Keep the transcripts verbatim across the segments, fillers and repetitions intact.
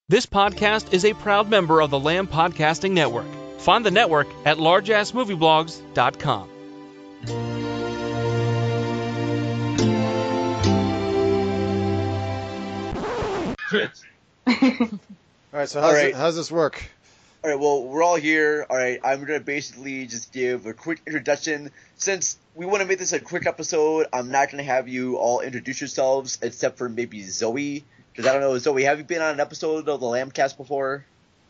This podcast is a proud member of the Lamb Podcasting Network. Find the network at large ass movie blogs dot com. All right, so how's, right. It, how's this work? All right, well, we're all here. All right, I'm going to basically just give a quick introduction. Since we want to make this a quick episode, I'm not going to have you all introduce yourselves, except for maybe Zoe. Because I don't know, Zoe, have you been on an episode of the Lambcast before?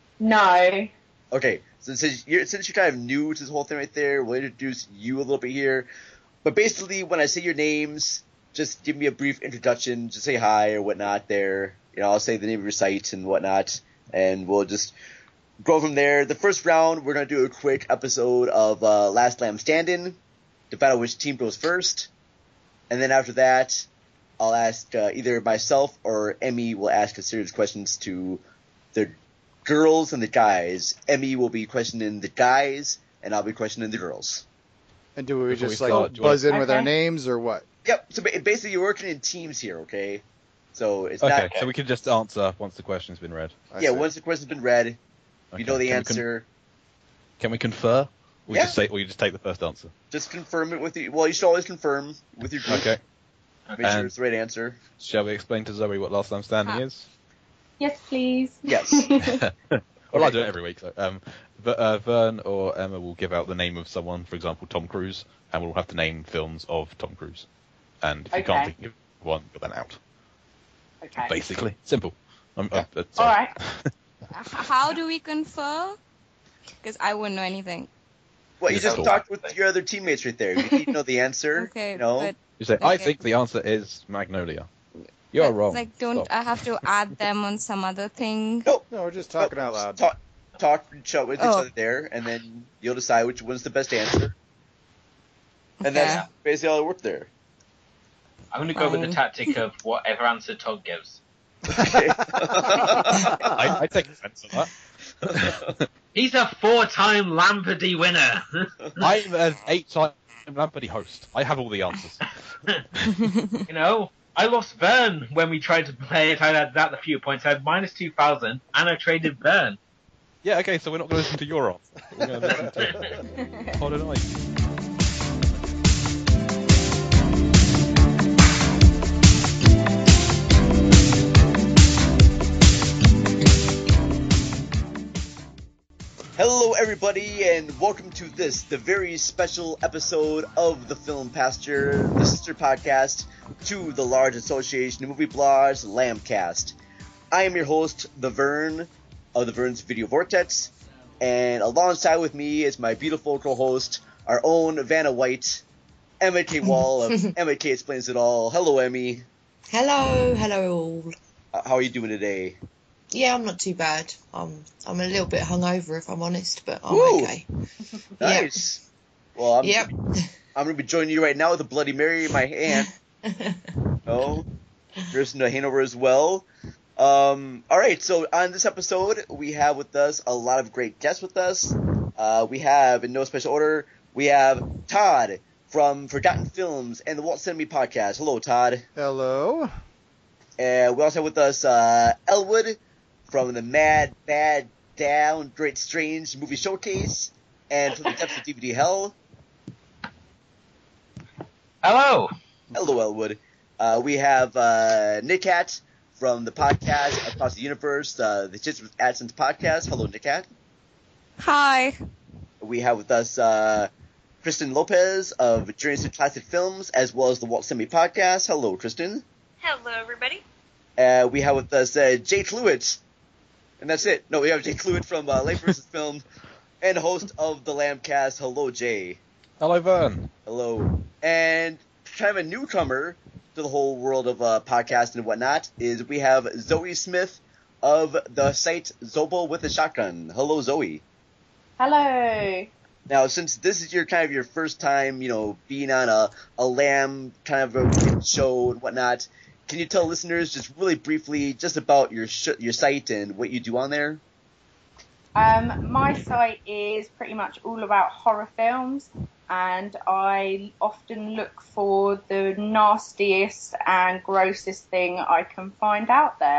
No. Okay, so since you're, since you're kind of new to this whole thing right there, we'll introduce you a little bit here. But basically, when I say your names, just give me a brief introduction, just say hi or whatnot there. You know, I'll say the name of your site and whatnot, and we'll just go from there. The first round, we're going to do a quick episode of uh, Last Lamb Standing to find out which team goes first. And then after that, I'll ask uh, either myself or Emmy will ask a series of questions to the girls and the guys. Emmy will be questioning the guys, and I'll be questioning the girls. And do we Before just we like start, do you buzz in want- with our Okay. names or what? Yep, so ba- basically you're working in teams here, okay? So it's Okay, not... so we can just answer once the question's been read. I Yeah, see. once the question's been read, Okay. you know the Can we con- answer, Can we confer? Or Yeah. just say, or you just take the first answer? just confirm it with you. Well, you should always confirm with your group. Okay. Make sure And- it's the right answer. Shall we explain to Zoe what Last Lamb Standing Ah. is? Yes, please. Yes. Well, I do it every week. So, um, but, uh, Vern or Emma will give out the name of someone, for example, Tom Cruise, and we'll have to name films of Tom Cruise. And if you can't Okay. think of one, you're then out. Okay. Basically, simple. Um, uh, uh, All sorry. right. H- How do we confer? Because I wouldn't know anything. Well, you It's just cool. talked with your other teammates right there. You need to know the answer. Okay, you know? but You say, I Okay. think the answer is Magnolia. You're but, wrong. Like, don't Stop. I have to add them on some other thing? No, No, we're just talking no, out loud. Talk, talk each other- with each Oh. other there, and then you'll decide which one's the best answer. And Okay. that's basically all it worked there. I'm going to go with the Fine. tactic of whatever answer Todd gives. Okay. I, I take offense on that. He's a four-time Lampardy winner. I'm an eight-time Lampardy host. I have all the answers. You know, I lost Vern when we tried to play it. I had that a few points. I had minus two thousand, and I traded Vern. Yeah, okay, so we're not going to listen to your answer. We're going to listen to Todd and I. Hello, everybody, and welcome to this, the very special episode of the Film Pasture, the sister podcast to the large association of movie blogs, Lambcast. I am your host, The Vern, of the Vern's Video Vortex, and alongside with me is my beautiful co-host, our own Vanna White, Emma K. Wall of Emma K. Explains It All. Hello, Emmy. Hello, hello all. Uh, How are you doing today? Yeah, I'm not too bad. I'm I'm a little bit hungover if I'm honest, but I'm Woo! okay. Nice. Well, I'm, Yep. I'm going to be joining you right now with a Bloody Mary in my hand. Oh, there's no hangover as well. Um, all right, so on this episode, we have with us a lot of great guests with us. Uh, we have, in no special order, we have Todd from Forgotten Films and the Walt Cinema Podcast. Hello, Todd. Hello. And we also have with us uh, Elwood from the Mad, Bad, Down, Great Strange Movie Showcase and from the depths of D V D Hell. Hello. Hello, Elwood. Uh, we have uh, Nick Cat from the podcast Across the Universe, uh, the Chits with AdSense podcast. Hello, Nick Cat. Hi. We have with us uh, Kristen Lopez of Journeys to Classic Films, as well as the Walt Semi podcast. Hello, Kristen. Hello, everybody. Uh, we have with us uh, Jay Cluitt, and that's it. No, we have Jay Cluitt from uh, Life versus Film and host of the Lambcast. Hello, Jay. Hello, Vern. Hello. And kind of a newcomer to the whole world of uh, podcasting and whatnot is we have Zoe Smith of the site Zobo with a Shotgun. Hello, Zoe. Hello. Now, since this is your kind of your first time, you know, being on a, a Lamb kind of a show and whatnot, can you tell listeners just really briefly just about your sh- your site and what you do on there? Um, my site is pretty much all about horror films, and I often look for the nastiest and grossest thing I can find out there.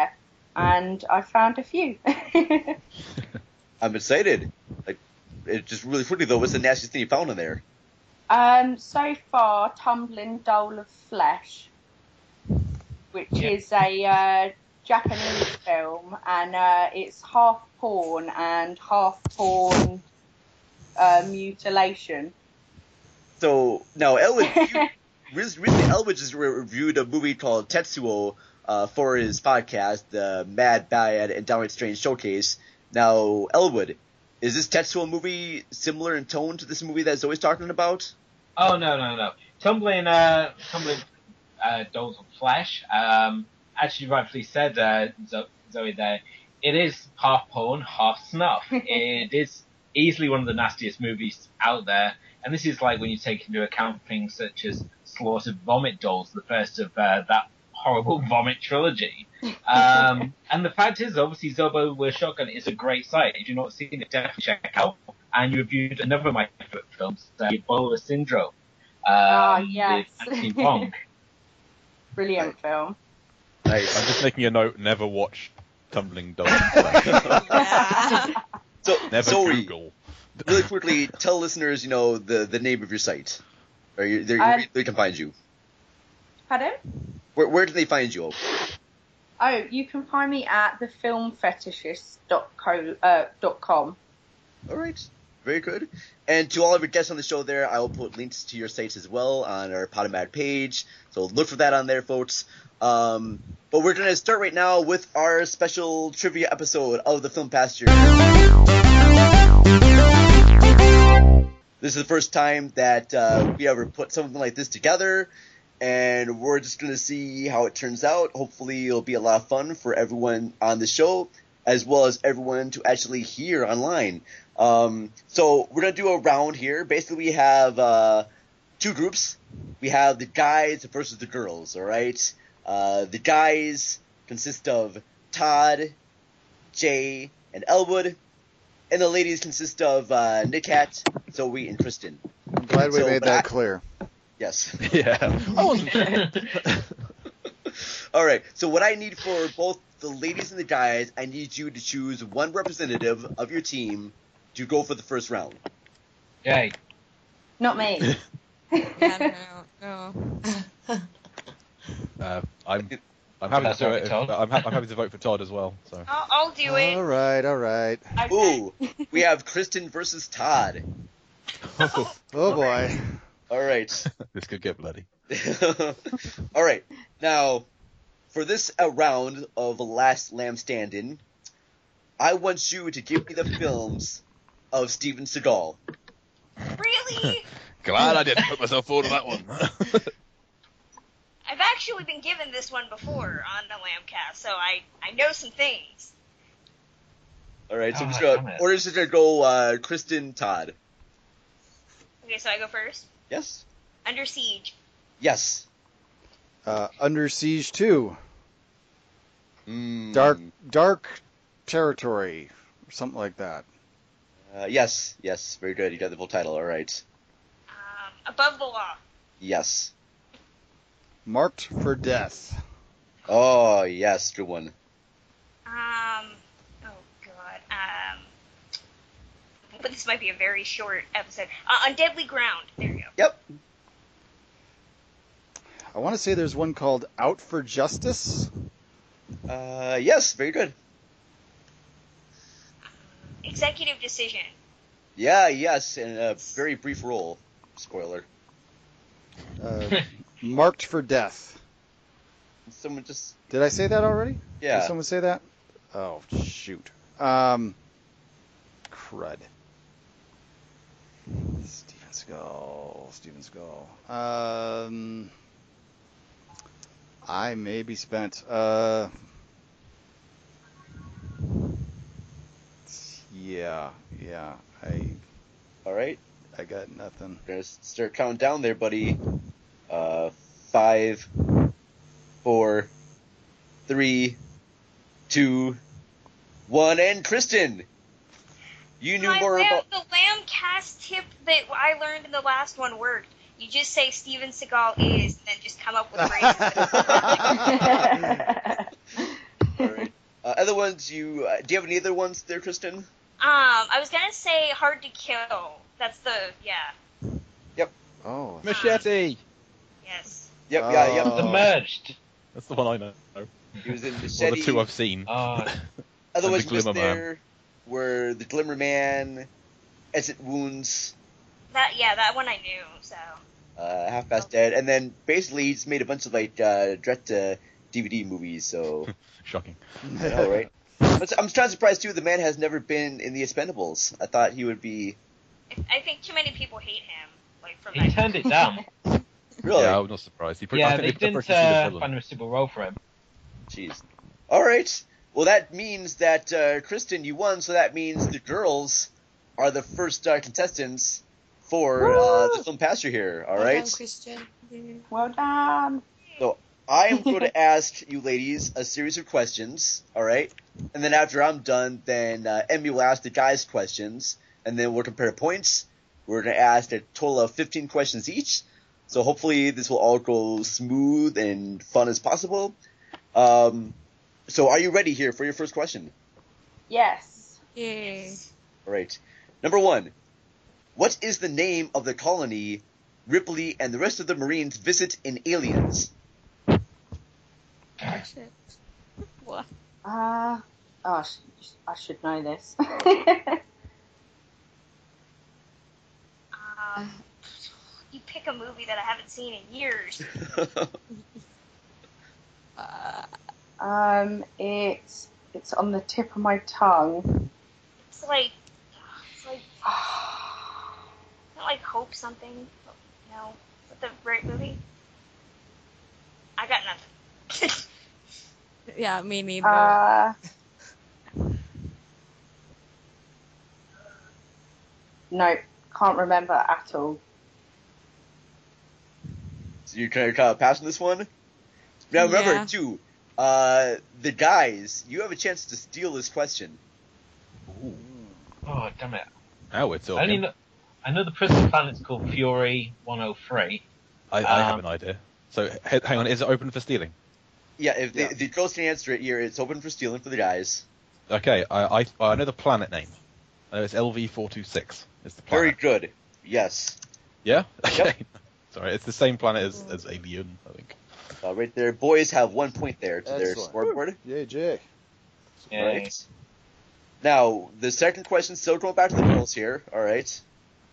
and I found a few. I'm excited. Like, it's just really quickly though. What's the nastiest thing you found in there? um, so far, Tumbling Dole of Flesh, which Yeah. is a uh, Japanese film, and uh, it's half porn and half porn uh, mutilation. So now Elwood, you, recently Elwood just re- reviewed a movie called Tetsuo uh, for his podcast, the Mad, Bad, and Downright Strange Showcase. Now, Elwood, is this Tetsuo movie similar in tone to this movie that Zoe's talking about? Oh no no no! Tumbling uh tumbling uh, Dolls of Flesh. Um, as you rightfully said, uh, Zo- Zoe, there it is half porn, half snuff. It is easily one of the nastiest movies out there, and this is like when you take into account things such as Slaughtered Vomit Dolls, the first of uh, that horrible vomit trilogy. Um, and the fact is, obviously, Zobo with Shotgun is a great site. If you've not seen it, definitely check it out. And you reviewed another of my favorite films, uh, Ebola Syndrome. Um, Ah, yes. With Anthony Bong. Brilliant film. Nice. I'm just making a note. Never watch Tumbling Dole. So, Never Zoe, Google. really quickly, tell listeners, you know, the, the name of your site. Or you, they, Um, they can find you. Pardon? Where, where do they find you? Oh, you can find me at the film fetishist dot co uh, dot com. All right. Very good. And to all of your guests on the show there, I will put links to your sites as well on our Podomatic page. So look for that on there, folks. Um, but we're going to start right now with our special trivia episode of the Film Pasture. This is the first time that uh, we ever put something like this together, and we're just going to see how it turns out. Hopefully it'll be a lot of fun for everyone on the show, as well as everyone to actually hear online. Um, so we're going to do a round here. Basically, we have uh, two groups. We have the guys versus the girls, all right? Uh, the guys consist of Todd, Jay, and Elwood. And the ladies consist of uh, Nikat, Zoe, and Kristen. I'm glad we So, made but that I- clear. Yes. Yeah. I wasn't. All right. So what I need for both the ladies and the guys, I need you to choose one representative of your team to go for the first round. Yay. Not me. Yeah, no, no. Uh, I'm. I'm happy That's to do all it. right, if- Todd. I'm, ha- I'm happy to vote for Todd as well. So. I'll, I'll do it. All right, all right. Okay. Ooh, we have Kristen versus Todd. Oh boy. All right. This could get bloody. All right. Now, for this uh, round of Last Lamb Standing, I want you to give me the films of Steven Seagal. Really? Glad I didn't put myself forward on that one. I've actually been given this one before on the Lambcast, so I, I know some things. All right. So Oh, I'm just damn gonna, it. or is it gonna go uh, Kristen, Todd? Okay, so I go first. Yes. Under Siege. Yes. Uh, Under Siege two. Mm. Dark Dark Territory. Or something like that. Uh, yes. Yes. Very good. You got the full title. All right. Um, Above the Law. Yes. Marked for Death. Oh, yes. Good one. Um, oh god. Um, but this might be a very short episode. Uh, on Deadly Ground. There you go. Yep. I want to say there's one called Out for Justice. Uh, yes. Very good. Executive Decision. Yeah. Yes. And a very brief role. Spoiler. Uh, Marked for Death. Someone just. Did I say that already? Yeah. Did someone say that? Oh, shoot. Um, crud. Steven Seagal. Steven Seagal. Um, I may be spent. Uh, yeah, yeah. I All right. I got nothing. We're gonna start counting down there, buddy. Uh, five, four, three, two, one, and Kristen. You knew My more lamb, about. the Lambcast tip that I learned in the last one worked. You just say Steven Seagal is, and then just come up with phrases. All right. Uh, other ones, you uh, do you have any other ones there, Kristen? Um, I was gonna say Hard to Kill. That's the yeah. Oh. Machete. Yes. Yep, yeah, Oh. yep. Submerged. That's the one I know. He was in Or Machete. the two I've seen. Oh, Other and ones the missed Glimmer Man. there were the Glimmer Man, Exit Wounds, That yeah, that one I knew. So. uh, Half Past Dead, and then basically he just made a bunch of like uh, direct to D V D movies. So Shocking. I know, right? But I'm kind of surprised too. The man has never been in the Expendables. I thought he would be. I think too many people hate him. Like from he that. turned it down. Really? Yeah, I'm not surprised. He pretty, I Yeah, think they they didn't pretty much uh, villain. find a suitable role for him. Jeez. All right. Well, that means that uh, Kristen, you won. So that means the girls are the first uh, contestants for uh, the film pasture here. All Well right. done, Christian. Well done. I am going to ask you ladies a series of questions, all right? And then after I'm done, then uh, Emmy will ask the guys questions, and then we'll compare points. We're going to ask a total of fifteen questions each, so hopefully this will all go smooth and fun as possible. Um, so are you ready here for your first question? Yes. Yay. All right. Number one, what is the name of the colony Ripley and the rest of the Marines visit in Aliens? Oh, shit. What? Uh, oh, I sh- I should know this. Um, you pick a movie that I haven't seen in years. Uh, um, it's it's on the tip of my tongue. It's like, it's like, not like Hope something. No, is that the right movie? I got nothing. yeah, me neither. Uh, no, can't remember at all. So you're kind of, kind of passing this one? Now remember, Yeah. too, uh, the guys, you have a chance to steal this question. Ooh. Oh, damn it. Now we're I, talking. only know, I know the prison planet's called Fury one oh three. I, I have Um, an idea. So, h- hang on, is it open for stealing? Yeah, if the, Yeah. if the girls can answer it here, it's open for stealing for the guys. Okay, I, I I know the planet name. I know it's L V four two six. It's the Very planet. good. Yes. Yeah? Okay. Sorry, it's the same planet as, as Alien, I think. Uh, right there. Boys have one point there to their Excellent. scoreboard. Yay, Jake. Yeah. Right. Now, the second question, still going back to the girls here. All right.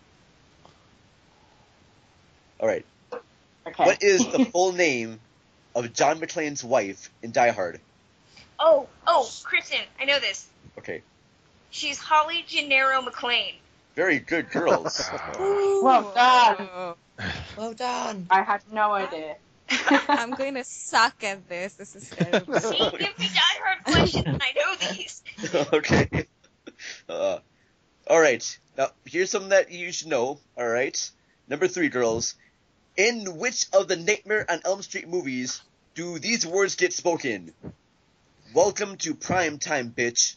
All right. Okay. What is the full name of John McClane's wife in Die Hard? Oh, oh, Kristen, I know this. Okay. She's Holly Gennaro McLean. Very good, girls. Well done. Well done. I had no idea. I'm going to suck at this. This is terrible. See, give me Die Hard questions, and I know these. Okay. Uh, all right. Now, here's something that you should know. All right. Number three, girls. In which of the Nightmare on Elm Street movies do these words get spoken? Welcome to prime time, bitch.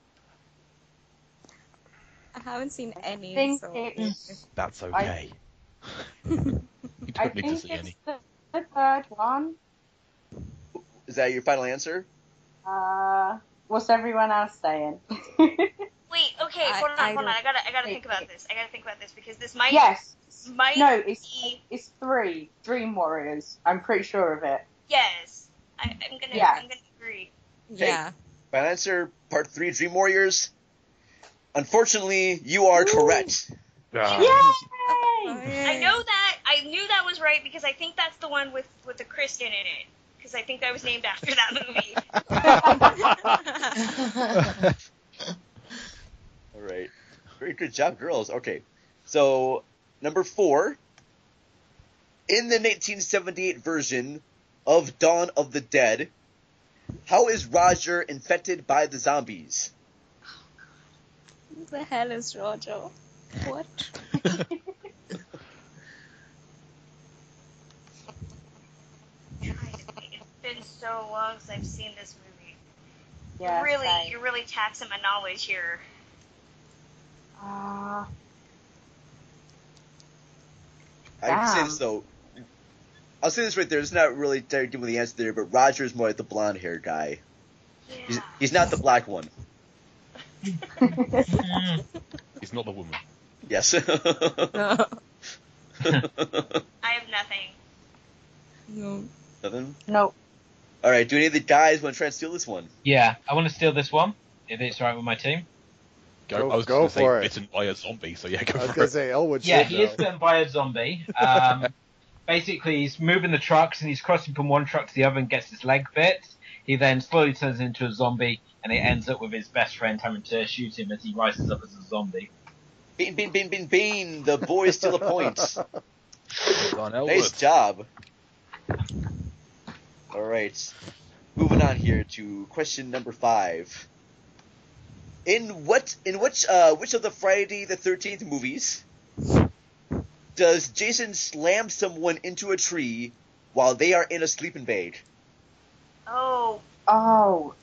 I haven't seen any, I think so... it's, That's okay. you don't I need to think see it's any. the, the third one. Is that your final answer? Uh, what's everyone else saying? Wait, okay, I- hold on, I hold on. don't- I gotta, I gotta think about this. I gotta think about this because this might, Yes. might No, it's be it's three. Dream Warriors. I'm pretty sure of it. yes. I, I'm gonna, Yeah. I'm gonna agree. Yeah. Final answer, part three, Dream Warriors. Unfortunately, you are correct. Ah. Yay! Oh, I know that. I knew that was right because I think that's the one with with the Kristen in it. Because I think that was named after that movie. All right. Very good job, girls. Okay. So, number four. In the nineteen seventy-eight version of Dawn of the Dead, how is Roger infected by the zombies? Who the hell is Roger? What? It's been so long since I've seen this movie. Yeah. really, same. you're really taxing my knowledge here. Uh, I can say Damn. this, though. I'll say this right there. It's not really directly with the answer there, but Roger's more like the blonde-haired guy. Yeah. He's, he's not the black one. He's not the woman. Yes. No. I have nothing. No. Nothing? No. All right, do any of the guys want to try and steal this one? Yeah, I want to steal this one, if it's all right with my team. Go, Go- I was go going to say for it. bitten by a zombie, so yeah, go I was for gonna it. say Elwood Yeah, should he is know. bitten by a zombie. Um, basically, he's moving the trucks and he's crossing from one truck to the other and gets his leg bit. He then slowly turns into a zombie and it ends up with his best friend having to shoot him as he rises up as a zombie. Bean, bean, bean, bean, bean. The boys steal a point. Well done, Elwood. Nice job. All right. Moving on here to question number five. In what in which uh which of the Friday the thirteenth movies does Jason slam someone into a tree while they are in a sleeping bag? Oh, Oh.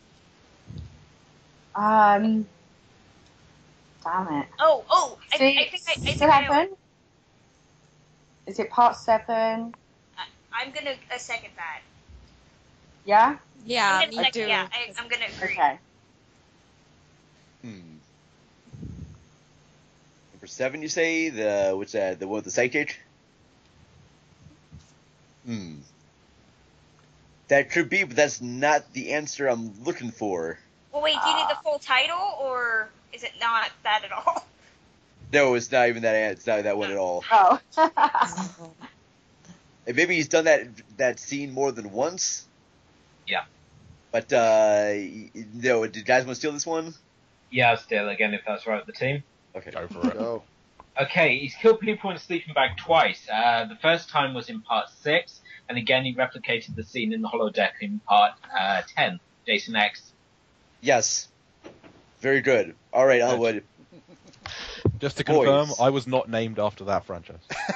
Um. Damn it. oh, oh! I, See, I think I, I think I know. seven? Is it part seven? I, I'm gonna uh, second that. Yeah? Yeah, I'm me gonna second, too. Yeah, I, I'm gonna agree. Okay. Hmm. Number seven, you say the what's that? The one with the psychic? Hmm. That could be, but that's not the answer I'm looking for. Well, wait, do you need the full title, or is it not that at all? No, it's not even that. It's not that one at all. Oh. And maybe he's done that that scene more than once. Yeah. But uh, no, did you guys want to steal this one? Yeah, I'll steal again if that's right with the team. Okay. Go for it. Go. Okay, he's killed people in a sleeping bag twice. Uh, the first time was in part six, and again he replicated the scene in the holodeck in part uh, ten. Jason X. Yes. Very good. All right, Elwood. Just to Boys. confirm, I was not named after that franchise.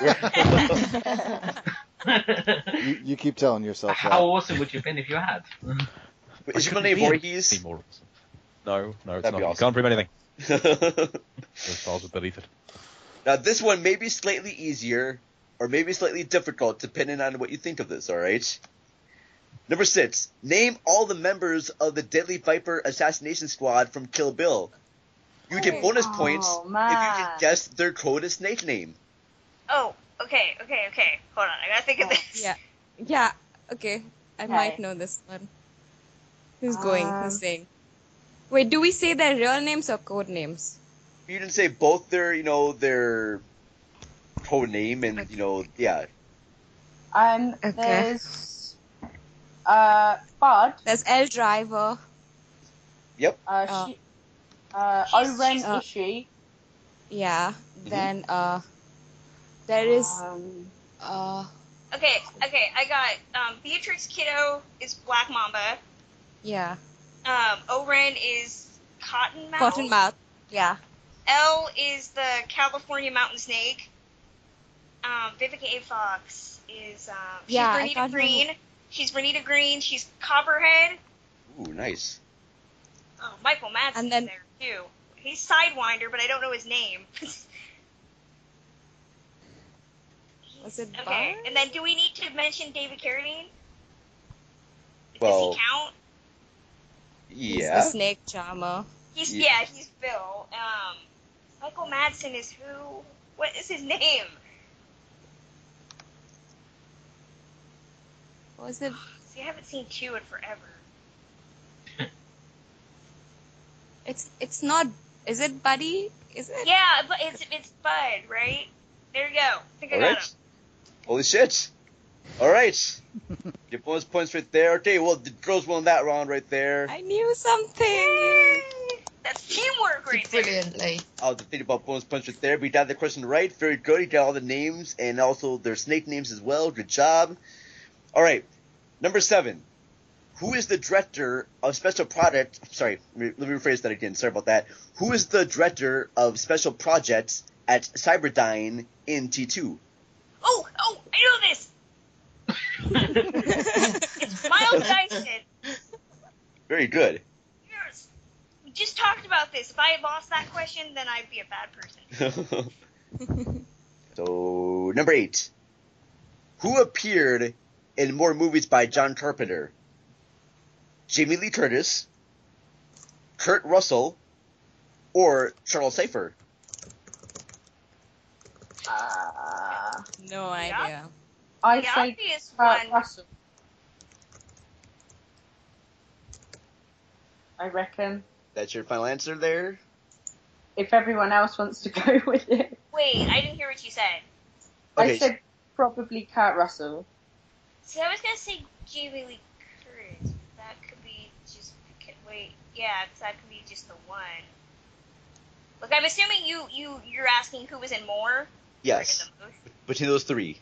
You, you keep telling yourself How that. awesome would you have been if you had? Is your I couldn't name be in Voorhees? any more awesome. No, no, it's That'd not. be You awesome. can't prove anything. Those files are deleted. Now, this one may be slightly easier, or maybe slightly difficult, depending on what you think of this, alright? Number six. Name all the members of the Deadly Viper assassination squad from Kill Bill. You get bonus Oh, points if you man. can guess their code snake name. Oh, okay, okay, okay. Hold on, I gotta think of this. Yeah. Yeah, okay. I Okay. might know this one. Who's going? Um, Who's saying? Wait, do we say their real names or code names? You didn't say both their, you know, their code name and, you know, yeah. Um, Okay. there's uh, Bud, There's L Driver. Yep. uh, Oh. she, uh, She's- Oren she's- uh, Ishii, Yeah. Then uh, there is um, uh, Okay, okay, I got um, Beatrix Kiddo is Black Mamba. yeah, Um, Oren is Cottonmouth. Cottonmouth. Yeah. L is the California Mountain Snake. Um, Vivica A. Fox is um, she's Yeah, I Bernita can't Green. remember. She's Bernita Green. She's Copperhead. Ooh, nice. Oh, Michael Madsen's And then- there too. He's Sidewinder, but I don't know his name. Was it Okay, Bard? and then do we need to mention David Carradine? Well, Does he count? He's yeah. the snake charmer. He's yeah. yeah, he's Bill. Um, Michael Madsen is who? What is his name? Was it? See, I haven't seen two in forever. It's it's not. Is it Buddy? Is it? Yeah, but it's it's Bud, right? There you go. I think I All got right. him. Holy shit. All right. Get bonus points right there. Okay, well, the girls won that round right there. I knew something. That's teamwork right there. Brilliantly. I'll have to think about bonus points right there. But you got the question right. Very good. You got all the names and also their snake names as well. Good job. All right. Number seven. Who is the director of special projects? Sorry, let me rephrase that again. Sorry about that. Who is the director of special projects at Cyberdyne in T two? Oh, oh, I know this. It's Miles Dyson. Very good. Yes. We just talked about this. If I had lost that question, then I'd be a bad person. So, number eight. Who appeared in more movies by John Carpenter? Jamie Lee Curtis, Kurt Russell, or Charles Cypher? Uh, No idea. I The say obvious Kurt one. Russell. I reckon. That's your final answer there? If everyone else wants to go with it. Wait, I didn't hear what you said. Okay. I said probably Kurt Russell. See, I was gonna say Jamie Lee Curtis. But that could be just. Wait, yeah, 'cause that could be just the one. Look, I'm assuming you you you're asking who was in more. Yes. Or in the most? Between those three.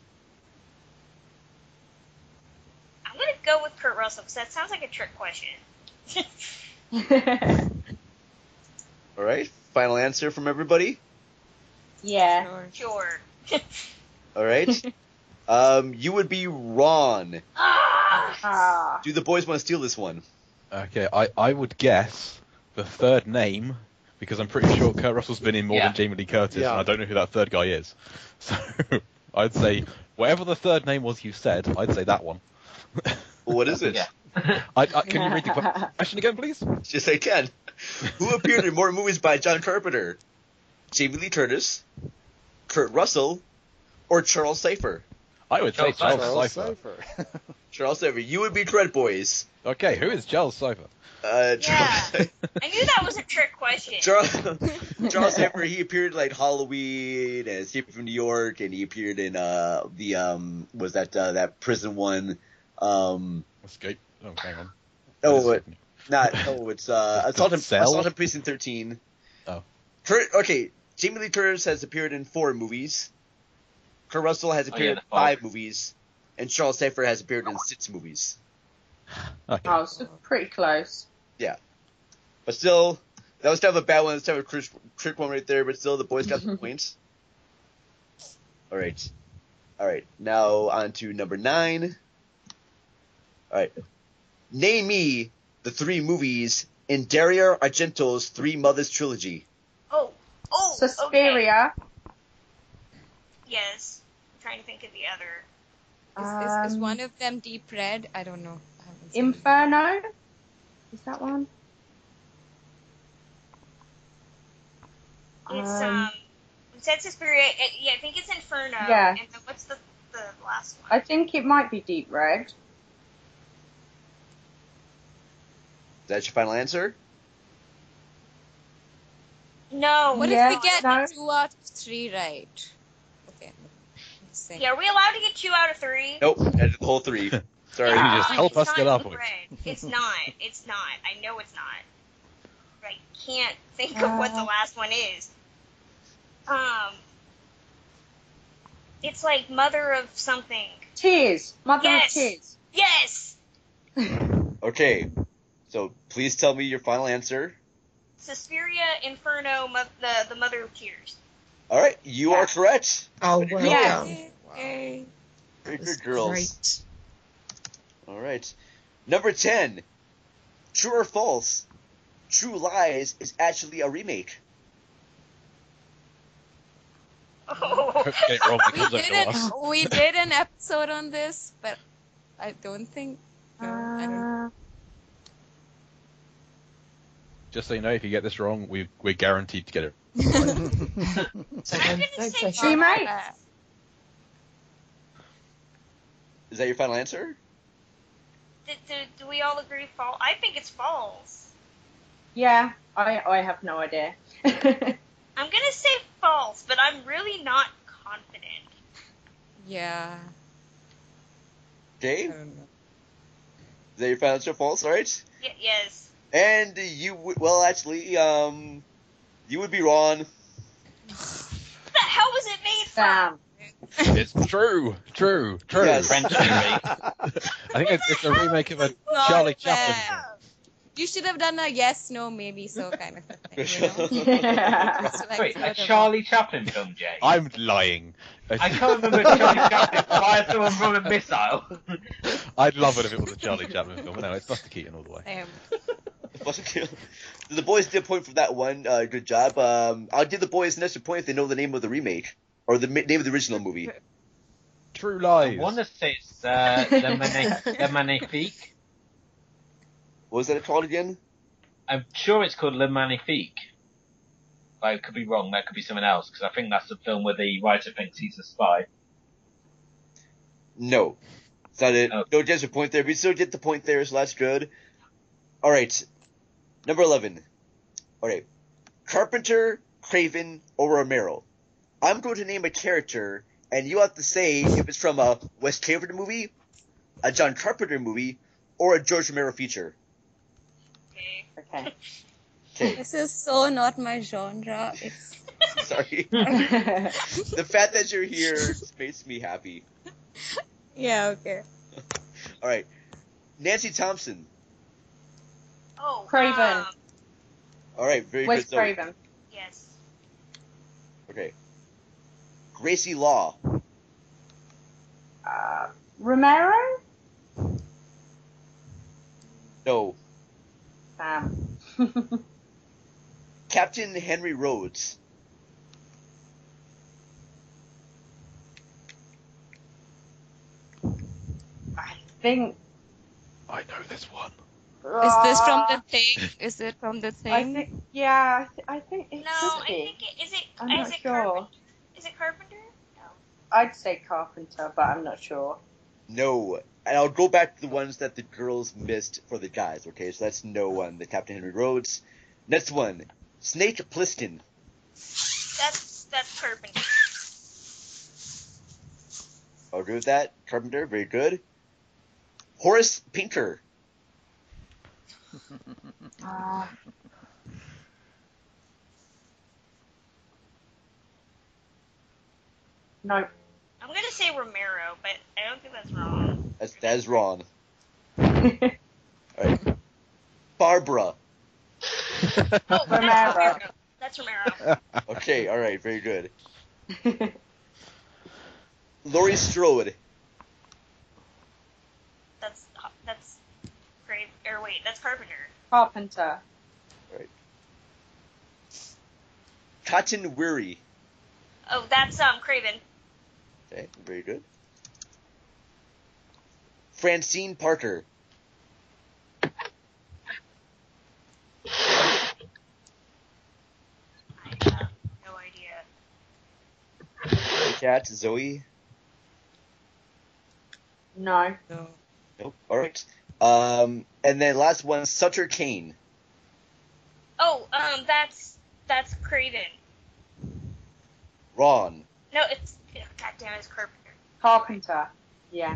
I'm gonna go with Kurt Russell because that sounds like a trick question. All right. Final answer from everybody. Yeah. Sure. All right. um, you would be wrong. Ah! Ah. Do the boys want to steal this one? Okay, I, I would guess the third name, because I'm pretty sure Kurt Russell's been in more Yeah. than Jamie Lee Curtis, Yeah. and I don't know who that third guy is. So I'd say whatever the third name was you said, I'd say that one. Well, what is it? Yeah. I, I, can you read the que- question again, please? Yes, I can. Who appeared in more movies by John Carpenter? Jamie Lee Curtis, Kurt Russell, or Charles Cypher? I would say Charles Charles Charles Cypher. Cypher. Charles Cypher. You would be correct, boys. Okay, who is Charles Cypher? Uh, Yeah. Charles, I knew that was a trick question. Charles, Charles Cypher, he appeared in, like, Halloween and Escape from New York, and he appeared in uh the um was that uh, that prison one um Escape. Oh, hang on. oh it, not oh it's uh Assault on Cell? Assault on Precinct thirteen. Oh. Kurt, okay, Jamie Lee Curtis has appeared in four movies. Kurt Russell has Oh, appeared yeah, in the five four. movies, and Charles Cypher has appeared in six movies. Okay. Oh, so pretty close. But still, that was kind of a bad one. It's kind of a trick, trick one right there, but still, the boys got the points. All right. All right. Now on to number nine. All right. Name me the three movies in Dario Argento's Three Mothers trilogy. Oh, oh, okay. Suspiria. Yes. I'm trying to think of the other. Is, is, is Um, one of them Deep Red? I don't know. I haven't seen it. Inferno. Is that one? It's Um, um, we said Suspiria. It, yeah, I think it's Inferno. Yeah. And then what's the the last one? I think it might be Deep Red. Is that your final answer? No. What Yeah, if we get no. two out of three right? Okay. Let's see. Yeah, are we allowed to get two out of three? Nope. I did the whole three. Sorry. Yeah. just help it's us not get our Deep points. Red. It's not. It's not. I know it's not. I can't think of what the Uh. last one is. Um, it's like Mother of something. Tears. Mother Yes. of Tears. Yes. Okay. So please tell me your final answer. Suspiria, Inferno, mo- the the Mother of Tears. All right. You Yeah. are correct. Oh, Way to well go. Yeah. done. Yay. Very That's good, girls. Great. All right. Number ten. True or false? True Lies is actually a remake. Oh. Get it wrong, it We comes up did to us. an, we did an episode on this, but I don't think. No, I don't. Uh, Just so you know, if you get this wrong, we, we're guaranteed to get it. So I'm then, gonna no say pressure. remake. Uh, Is that your final answer? Do, do, do we all agree false? I think it's false. yeah, I I have no idea. I'm gonna say false, but I'm really not confident. yeah. Okay. I Is don't know. that your final answer? False. All right. Y- yes. And you would, well, actually, um, you would be wrong. What the hell was it made from? Damn. It's true, true, true. Yes. French remake. I think it's, it's a remake of a Not Charlie fair. Chaplin film. You should have done a yes, no, maybe so kind of a thing. You know? Yeah. Just like Wait, sort a of Charlie Chaplin film, Jay? I'm lying. I can't remember Charlie Chaplin fire someone from a missile. I'd love it if it was a Charlie Chaplin film. No, it's Buster Keaton all the way. Um, The boys did point for that one. Uh, good job. Um, I'll give the boys an extra point if they know the name of the remake or the mi- name of the original movie. True I Lies. want to say it's uh, the, Mani- the Magnifique. What was that called again? I'm sure it's called Le Magnifique. I could be wrong. That could be something else because I think that's the film where the writer thinks he's a spy. No. It's not it. Oh. No just a point there. We still get the point there, so that's good. Alright. Number eleven. Alright. Carpenter, Craven, or Romero. I'm going to name a character, and you have to say if it's from a Wes Craven movie, a John Carpenter movie, or a George Romero feature. Okay. Okay. Okay. This is so not my genre. It's Sorry. The fact that you're here makes me happy. yeah, okay. Alright. Nancy Thompson. Oh, Craven. Um, Alright, very Wes good. Zoe. Craven. yes. Okay. Gracie Law. Uh, Romero? No. Sam. Captain Henry Rhodes. I think. I know this one. Is this from Ah, the thing? Is it from the I thing? think. Yeah, I, th- I think it No, could I be. think it is it. I'm is not it sure. Carpenter? Is it Carpenter? No. I'd say Carpenter, but I'm not sure. No. And I'll go back to the ones that the girls missed for the guys, okay? So that's no one. The Captain Henry Rhodes. Next one. Snake Plissken. That's that's Carpenter. I'll agree with that. Carpenter, very good. Horace Pinker. Uh, no. I'm gonna say Romero, but I don't think that's wrong. That's, that is wrong. Alright. Barbara. Oh, Romero. that's Romero. That's Romero. Okay, alright, very good. Laurie Strode. That's that's great. Or wait, that's Carpenter. Carpenter. Cotton Weary. Oh, that's um Craven. Okay, very good. Francine Parker. I have no idea. Cat, Zoe. No. No. Nope. Alright. Um, and then last one, Sutter Kane. Oh, um, that's that's Craven. Ron. No, it's God damn, it's Carpenter. Carpenter. Yeah.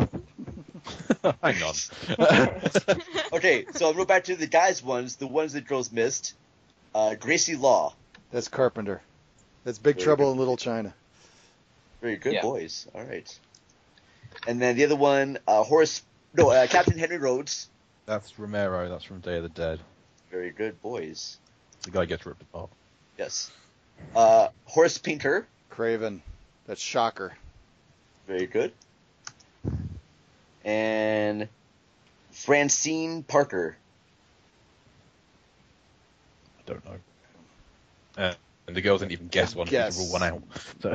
Hang on. Okay, so I'll go back to the guys' ones, the ones that girls missed. Uh, Gracie Law. That's Carpenter. That's Big Very Trouble good. in Little China. Very good, Yeah. boys. All right. And then the other one, uh, Horace, no, uh, Captain Henry Rhodes. That's Romero. That's from Day of the Dead. Very good, boys. The guy gets ripped apart. Yes. Uh, Horace Pinker. Craven. That's Shocker. Very good. And Francine Parker. I don't know. Uh, and the girls didn't even guess one. Guess. They rule one out. So.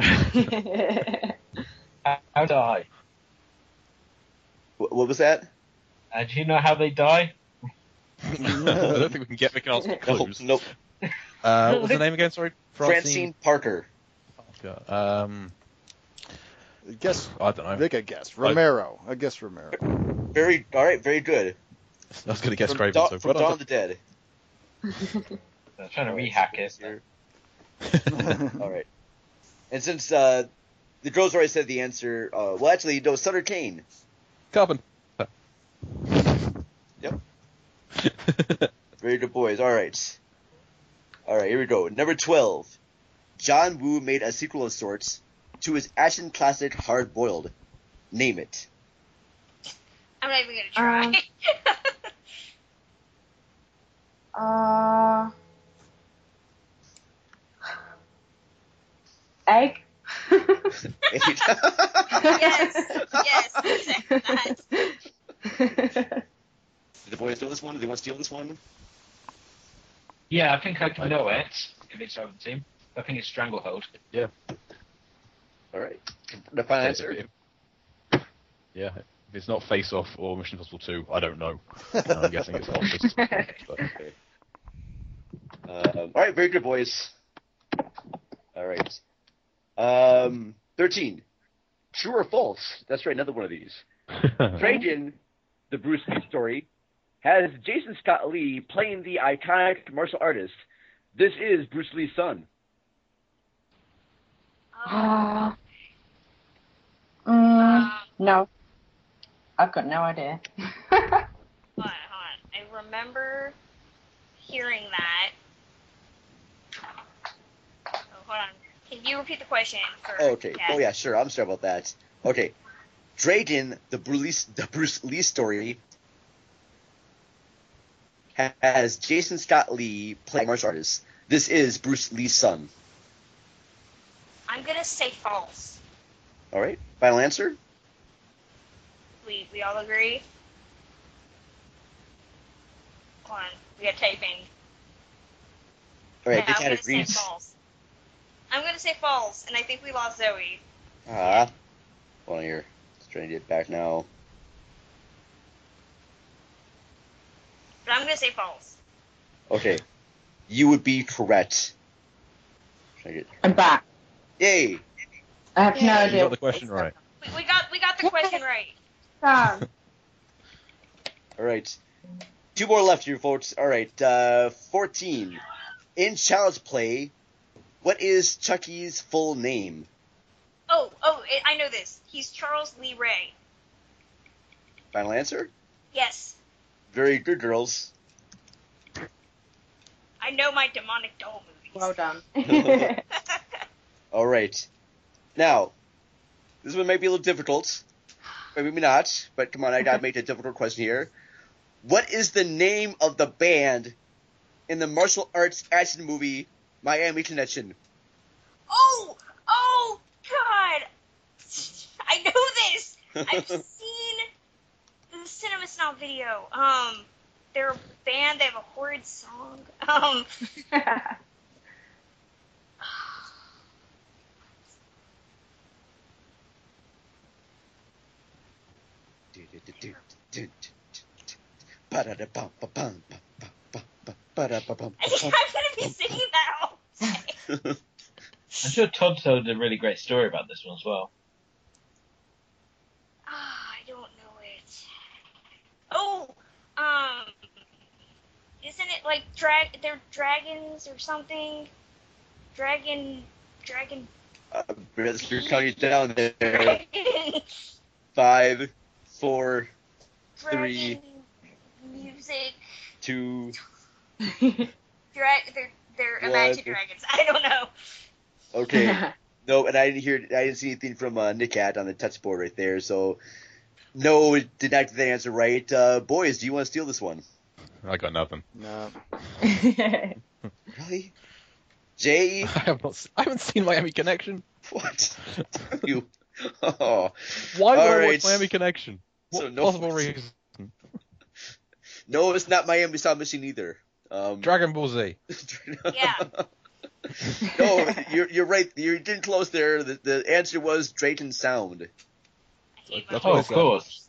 How, how die? Wh- what was that? Uh, do you know how they die? I don't think we can get. We can ask for No, clues. nope. Uh, what was the name again? Sorry, Francine Parker. Parker. Um, Guess. I don't know. Make a guess. Romero. I guess Romero. Very, all right, very good. I was going to guess From, Craven. Dawn- So from well Dawn done. of the Dead. I'm trying to rehack it. All right. And since uh, the girls already said the answer, uh, well, actually, no, Sutter Kane. Carbon. Yep. Very good, boys. All right. All right, here we go. Number twelve. John Woo made a sequel of sorts to his action classic Hard Boiled. Name it. I'm not even gonna Um, try. Uh. Egg. yes, yes, exactly that. Did the boys know this one? Do they want to steal this one? Yeah, I think I can know it if it's over the team. I think it's Stranglehold. Yeah. All right. The final answer. If- Yeah. If it's not Face Off or Mission Impossible two, I don't know. I'm guessing it's Office. But, Okay. Um, all right, very good, boys. All right. Um, thirteen. True or false? That's right, another one of these. Dragon, the Bruce Lee story, has Jason Scott Lee playing the iconic martial artist. This is Bruce Lee's son. Uh, mm, no. I've got no idea. Hold on, hold on. I remember hearing that. Oh, hold on. Can you repeat the question for Oh, okay. Kat? Oh, yeah, sure. I'm sorry about that. Okay. Dragon, the Bruce, the Bruce Lee story, has Jason Scott Lee playing martial artist. This is Bruce Lee's son. I'm gonna say false. All right. Final answer? We we all agree? Hold on. We got typing. All right. Yeah, Big I'm Cat gonna say agrees. false. I'm gonna say false, and I think we lost Zoe. Ah. Hold on here. Just trying to get back now. But I'm gonna say false. Okay. You would be correct. Trying to get... I'm back. Yay! I have no Yay. You idea. got the question right. We, we got we got the question right. Sam. All right. Two more left here, folks. All right. Uh, fourteen. In Child's Play, what is Chucky's full name? Oh, oh, I know this. He's Charles Lee Ray. Final answer? Yes. Very good, girls. I know my demonic doll movies. Well done. All right. Now, this one might be a little difficult. Maybe not, but come on, I gotta make a difficult question here. What is the name of the band in the martial arts action movie Miami Connection? Oh, oh, God. I know this. I've seen the Cinema Snob video. Um, they're a band. They have a horrid song. Um, I think I'm gonna be singing that all day. I'm sure Todd told a really great story about this one as well. Ah, I don't know it. Oh, um, isn't it like drag? They're dragons or something. Dragon, dragon, Uh, you're counting down there. dragons. Five, four, Dragon Three. music. two, Dra- they're they're One. Imagine Dragons. I don't know. okay. No, and I didn't hear, I didn't see anything from uh, Nick Cat on the touch board right there, so no, it did not get the answer right. Uh, boys, do you want to steal this one? I got nothing. No. Really? Jay? I have not. se- I haven't seen Miami Connection. What? you? Oh. Why would All I right. watch Miami Connection? What So no- possible reason? No, it's not Miami Sound Machine either. Um, Dragon Ball Z. Yeah. no, you're you're right. You're getting close there. The, the answer was Drayton Sound. I hate That's my Oh, what of course.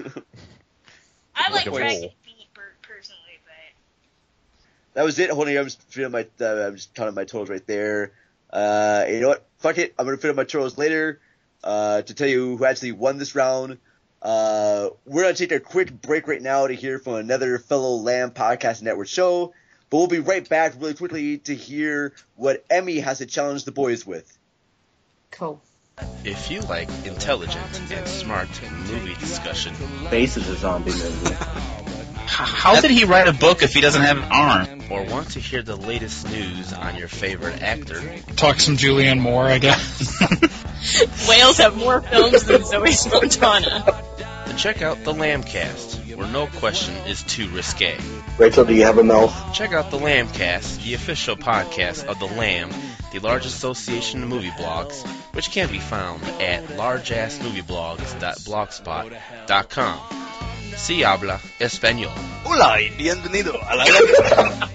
I like Like a Dragon roll. Beat per- personally, but That was it. Hold on, I'm just filling my. Uh, I'm just counting my totals right there. Uh, you know what? Fuck it. I'm gonna fill in my totals later. Uh, to tell you who actually won this round. Uh, we're gonna take a quick break right now to hear from another fellow Lamb Podcast Network show. But we'll be right back really quickly to hear what Emmy has to challenge the boys with. Cool. If you like intelligent and smart movie discussion, Space is a zombie movie. how did he write a book if he doesn't have an arm? Or want to hear the latest news on your favorite actor? Talk some Julianne Moore, I guess. Whales have more films than Zoe Saldana. Then check out the Lambcast, where no question is too risque. Rachel, do you have a mouth? Check out the Lambcast, the official podcast of the Lamb, the large association of movie blogs, which can be found at large ass movie blogs dot blogspot dot com. Si habla español. Hola y bienvenido a la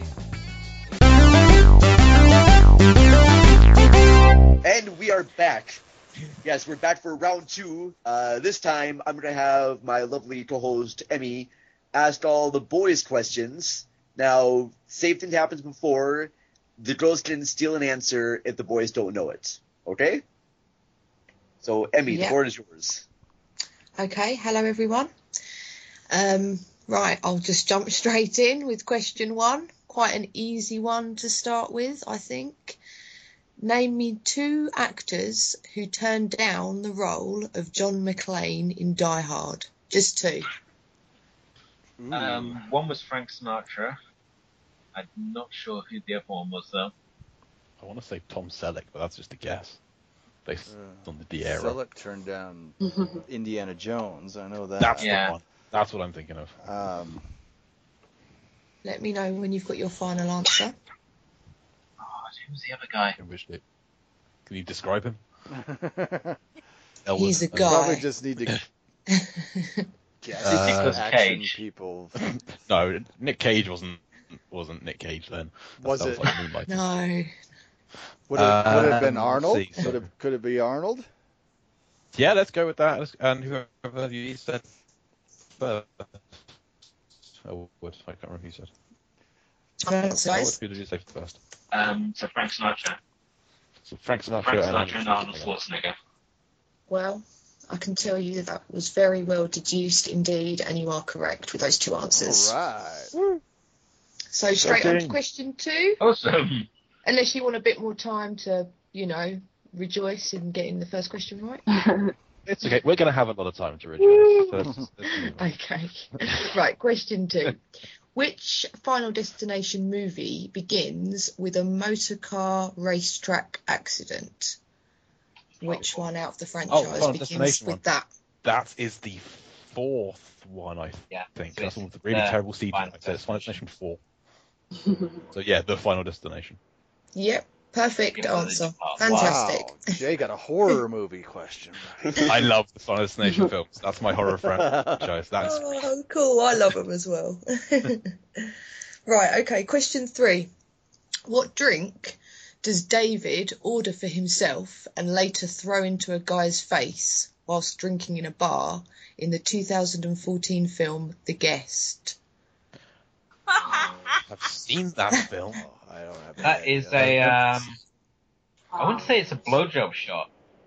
And we are back. Yes, we're back for round two. Uh, this time, I'm going to have my lovely co-host, Emmy, ask all the boys questions. Now, same thing happens before. The girls can steal an answer if the boys don't know it. Okay? So, Emmy, Yeah. the board is yours. Okay, hello everyone. Um, right, I'll just jump straight in with question one. Quite an easy one to start with, I think. Name me two actors who turned down the role of John McClane in Die Hard. Just two. Um, one was Frank Sinatra. I'm not sure who the other one was though. I want to say Tom Selleck, but that's just a guess. Based Uh, on the D era. Selleck turned down Indiana Jones. I know that. That's Yeah. the one. That's what I'm thinking of. Um, Let me know when you've got your final answer. Oh, who's the other guy? In which bit? Can you describe him? He's a I guy. probably just need to guess Uh, Nicolas action Cage. people. No, Nick Cage wasn't wasn't Nick Cage then. That Was sounds it? Like Moonlight. No. Would it, would it have been Um, Arnold? let's see. Would it, could it be Arnold? Yeah, let's go with that. Let's- And whoever you said first. Oh, what? I can't remember who you said. Answer, Oh, guys. who did you say first? Um, so Frank Sinatra. So Frank Sinatra, Frank and Sinatra and Arnold Schwarzenegger. Well, I can tell you that was very well deduced indeed, and you are correct with those two answers. All right. So straight on to Okay. question two. Awesome. Unless you want a bit more time to, you know, rejoice in getting the first question right. It's okay. We're going to have a lot of time to rejoice. So let's, let's move on. Okay. Right, question two. Which Final Destination movie begins with a motor car racetrack accident? Which one out of the franchise Final begins Destination with one. that? That is the fourth one, I Yeah. think. So That's it's one with the really the terrible C G I. Final So it's Final Destination four. So yeah, the Final Destination. Yep, perfect Give it another answer. wow. Fantastic. Wow, Jay got a horror movie question. I love the Final Destination films. That's my horror franchise. That's Oh, cool. I love them as well. Right, okay. Question three. What drink does David order for himself and later throw into a guy's face whilst drinking in a bar in the two thousand fourteen film The Guest? I've seen that film. Oh, I don't have any That is idea. a, um, I wouldn't say it's a blowjob shot.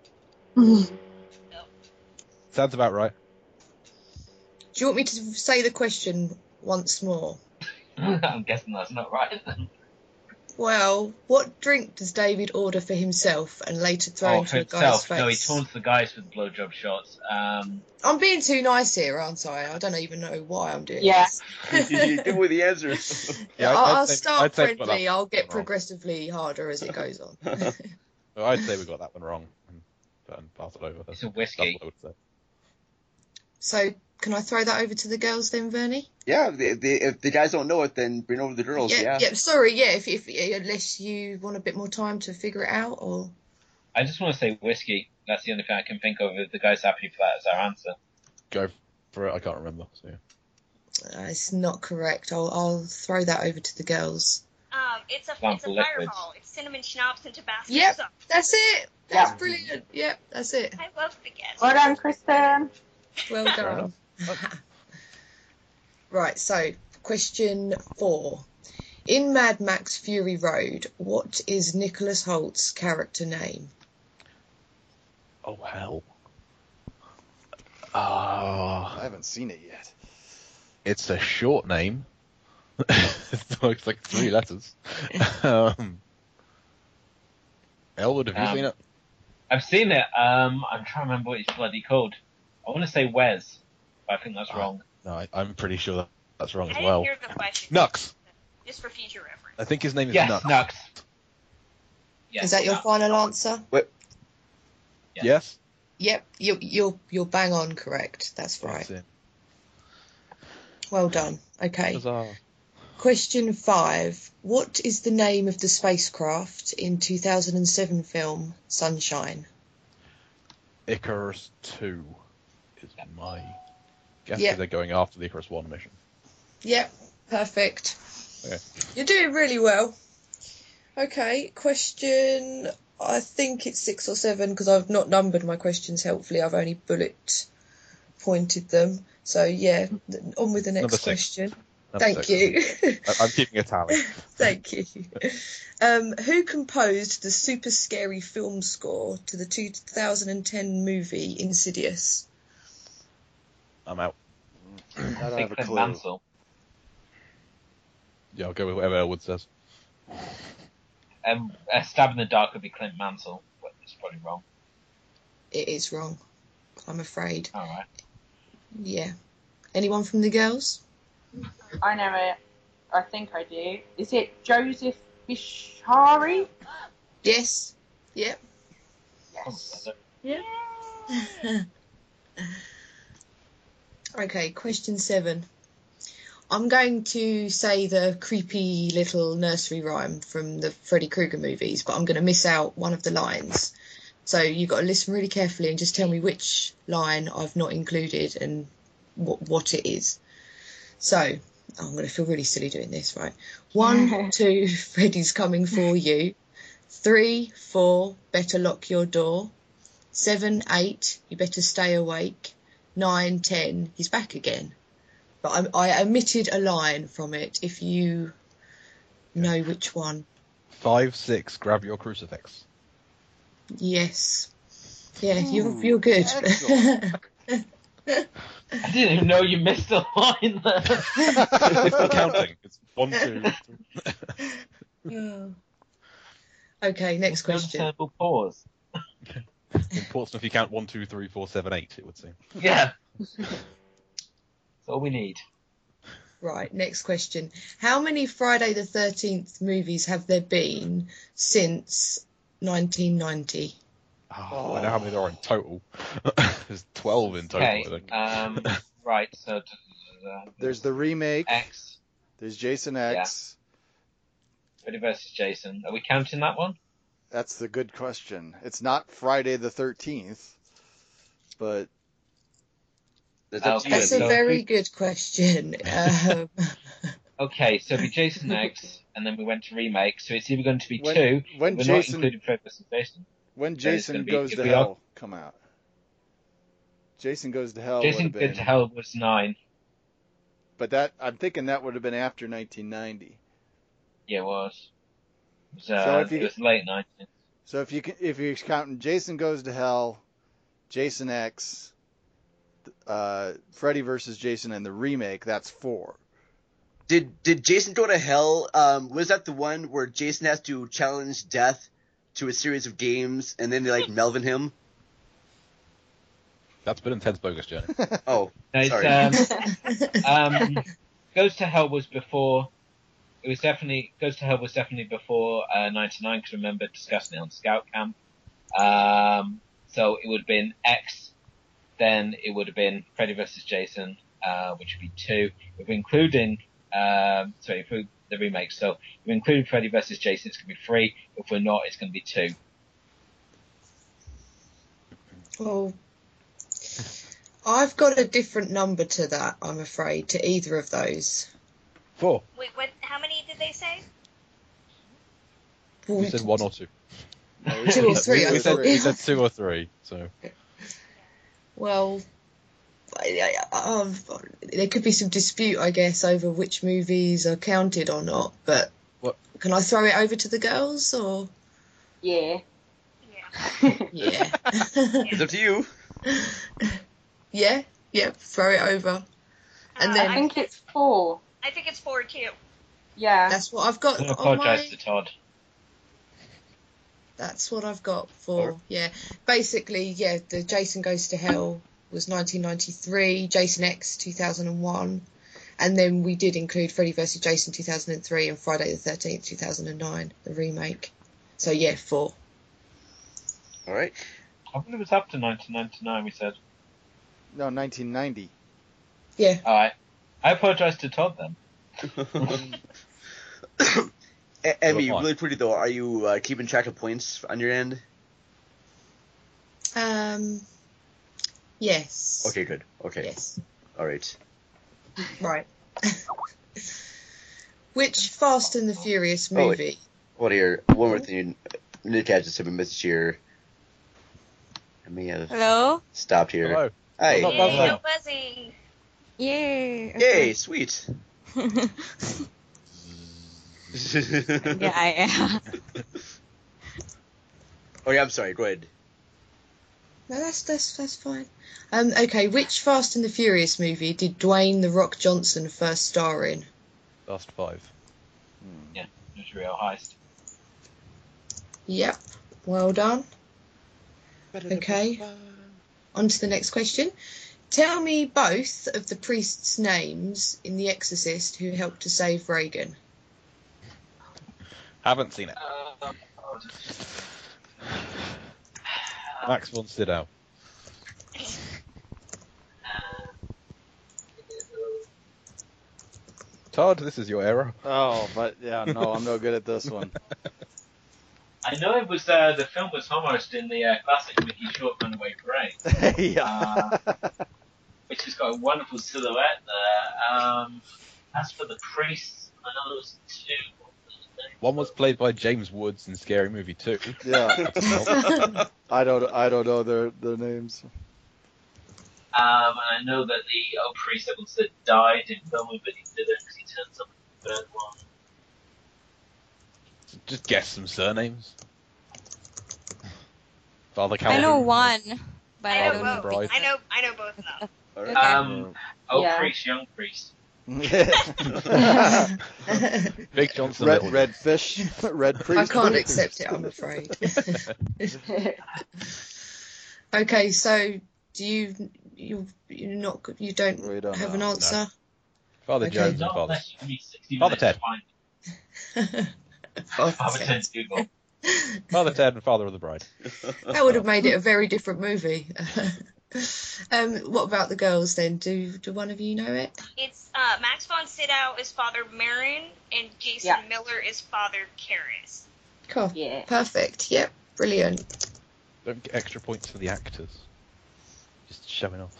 Sounds about right. Do you want me to say the question once more? I'm guessing that's not right then. Well, what drink does David order for himself and later throw Oh, into for a guy's himself. face? No, he taunts the guys with blowjob shots. Um, I'm being too nice here, aren't I? I don't even know why I'm doing Yeah. this. You give away the answers. Yeah, I'll, I'd I'll say- start I'd say we got friendly. that I'll get wrong. progressively harder as it goes on. Well, I'd say we got that one wrong and, and pass it over. it's a That's whiskey. what I would say. So, can I throw that over to the girls then, Vernie? Yeah, if, the, if the guys don't know it, then bring over the girls. Yeah. yeah. Sorry, yeah. If, if unless you want a bit more time to figure it out, or I just want to say whiskey. That's the only thing I can think of. If the guy's happy for that as our answer. Go for it. I can't remember. So yeah. uh, it's not correct. I'll I'll throw that over to the girls. Um, it's a One it's a for liquids. fireball. It's cinnamon schnapps and Tabasco Yep, sauce. that's it. That's Yeah. brilliant. Yep, that's it. I love the guess. Well done, Kristen. Well done. Right, so question four. In Mad Max Fury Road, what is Nicholas Holt's character name? Oh hell. Ah, I haven't seen it yet. it's a short name. It looks like three letters. um, Elwood, have you Um, seen it? I've seen it. Um, I'm trying to remember what it's bloody called. I want to say Wes, but I think that's Ah. wrong. No, I, I'm pretty sure that that's wrong I as didn't well. hear the question. Nux. Just for future reference. I think his name is Yes, Nux. Nux. Yes, Is that your Nux. final answer? Yes. Yes. Yep, you, you're you're bang on correct. That's right. That's it. Well done. Okay. Huzzah. Question five. What is the name of the spacecraft in two thousand seven film Sunshine? Icarus two is my guess. Yeah. Yeah. They're going after the Icarus one mission. Yep, perfect. Okay. You're doing really well. Okay, question. I think it's six or seven because I've not numbered my questions helpfully. I've only bullet pointed them. So yeah, th- on with the next Number six. question. That's Thank you. I- I'm keeping a tally. Thank you. Um, who composed the super scary film score to the two thousand ten movie Insidious? I'm out. I don't I have think a Clint clue. Mansell. Yeah, I'll go with whatever Elwood says. Um, a Stab in the Dark would be Clint Mansell, but it's probably wrong. It is wrong, I'm afraid. All right. Yeah. Anyone from the girls? I know it. I think I do. Is it Joseph Bishari? Yes. Yep. Yes. Yeah. Okay, question seven. I'm going to say the creepy little nursery rhyme from the Freddy Krueger movies, but I'm going to miss out one of the lines. So you've got to listen really carefully and just tell me which line I've not included and what, what it is. So, oh, I'm going to feel really silly doing this, right? One, two, Freddy's coming for you. Three, four, better lock your door. Seven, eight, you better stay awake. Nine, ten, he's back again. But I, I omitted a line from it, if you know which one. Five, six, grab your crucifix. Yes. Yeah, you're, you're good. I didn't even know you missed a line there. It's not counting. It's one, two. Oh. Okay, next question. Terrible pause. In Portsmouth, you count one, two, three, four, seven, eight, it would seem. Yeah. That's all we need. Right, next question. How many Friday the thirteenth movies have there been since nineteen ninety? Oh, I know how many there are in total. There's twelve in total, Okay. I think. Um, right. So uh, There's the remake. X. There's Jason X. Freddy versus Jason. Are we counting that one? That's the good question. It's not Friday the thirteenth, but That's up to you. That's a so very we- good question. Um, Okay, so it'd be Jason X, and then we went to remake. So it's either going to be When- two. when we're Jason- not including Freddy versus Jason. when Then it's Jason gonna be- Goes if to we Hell are- come out. Jason Goes to Hell Jason would have Goes been, to Hell was nine. but that I'm thinking that would have been after nineteen ninety. Yeah, it was. It was, uh, So if you- it was late nineties. So if you can, if you're counting Jason Goes to Hell, Jason X, uh, Freddy versus Jason, and the remake, that's four. Did did Jason Go to Hell? Um, was that the one where Jason has to challenge death to a series of games, and then they like Melvin him? That's been intense bogus journey. Oh, No, it's, sorry. um, um, Goes to Hell was before. It was definitely Goes to Hell was definitely before uh, ninety-nine. Because I remember discussing it on Scout Camp. Um, so it would have been X. Then it would have been Freddy versus Jason, uh, which would be two. If we're including, um, sorry, if we, the remake. So if we include Freddy versus Jason, it's going to be three. If we're not, it's going to be two. well, I've got a different number to that, I'm afraid, to either of those. Four. Wait, what? How many did they say? Well, We said one or two. Two or three, I We said, thought. we said two or three, so. Well, I, I, um, there could be some dispute, I guess, over which movies are counted or not. But What? Can I throw it over to the girls, or Yeah. yeah, It's up to you. yeah, yeah, throw it over, and Uh, then I think it's four. I think it's four too. Yeah. that's what I've got I on apologise my. to Todd. That's what I've got for, yeah. Basically, yeah, the Jason Goes to Hell was nineteen ninety-three, Jason X two thousand one, and then we did include Freddy versus Jason two thousand three and Friday the thirteenth two thousand nine, the remake. So yeah, four. All right. I believe it was up to nineteen ninety-nine. We said. No, nineteen ninety. Yeah. All right. I apologise to Todd then. E- Emmy, Well, really pretty though. Are you uh, keeping track of points on your end? Um. Yes. Okay, good. Okay. Yes. All right. Right. Which Fast and the Furious Oh, wait. movie? What here? One more thing. Nick had just sent me a message here. I may have Hello? stopped here. Hello. Hi. Not Yay, buzzing. no buzzing. Yay. Yay, sweet. yeah, yeah. Oh yeah, I'm sorry. Go ahead. No, that's that's that's fine. Um, okay, which Fast and the Furious movie did Dwayne the Rock Johnson first star in? Last five. Yeah, it was real heist. Yep, well done. Okay, on to the next question. Tell me both of the priests' names in The Exorcist who helped to save Reagan. Haven't seen it. Uh, Max von Sydow. Todd, this is your error. Oh, but yeah, no, I'm no good at this one. I know it was uh, the film was almost in the uh, classic Mickey Short Runaway Parade. yeah. Uh, which has got a wonderful silhouette there. Um, as for the priests, I know there was two. One was played by James Woods in Scary Movie two. Yeah. I don't I don't know their their names. Um, and I know that the old priest that was that died in filming, but he did it because he turned something bad one. Just guess some surnames. Father I Calvin. know one, but I I know don't both. know. Bride. I know. I know both now. Okay. Um, old Yeah. priest, young priest. Big Johnson. Red Little. red fish, red priest. I can't accept it, I'm afraid. Okay, so do you you you're not you don't, We don't have know, an no. answer? Father Okay. Jones and Not Father. unless you give me sixty Father minutes Ted. to find it. Father Ted's Google. Father Ted and Father of the Bride. That would have made it a very different movie. um, what about the girls then? Do do one of you know it? It's uh, Max von Sydow is Father Marin, and Jason Yeah. Miller is Father Karras. Cool. Yeah. Perfect. Yep. Brilliant. Don't get extra points for the actors. Just showing off.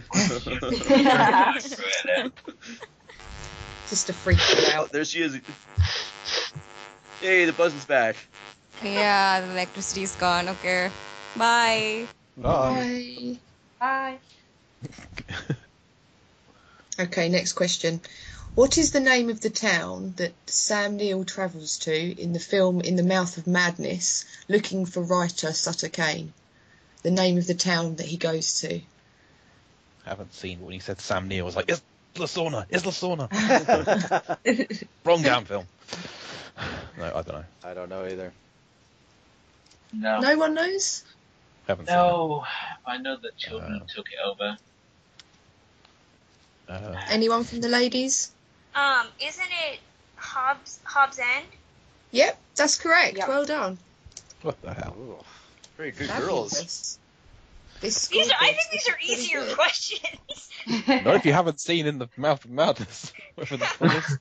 Just to freak you Oh, out. there she is. Hey, the buzzing's back. Yeah, the electricity's gone. Okay. Bye. Bye. Bye. Okay, next question. What is the name of the town that Sam Neill travels to in the film In the Mouth of Madness, looking for writer Sutter Kane? The name of the town that he goes to. Haven't seen when he said Sam Neill. I was like, it's La Sauna, it's La Sauna. Wrong damn film. No, I don't know. I don't know either. No. No one knows? Haven't seen No, I know that children Uh, took it over. it. Uh, Anyone from the ladies? Um, isn't it Hobbs Hobbs End? Yep, that's correct. Yep. Well done. what the hell? Very good girls. Fabulous. This These are, I think scoreboard's these are pretty easier good. questions. Not if you haven't seen In the Mouth of Madness. With the thrillers.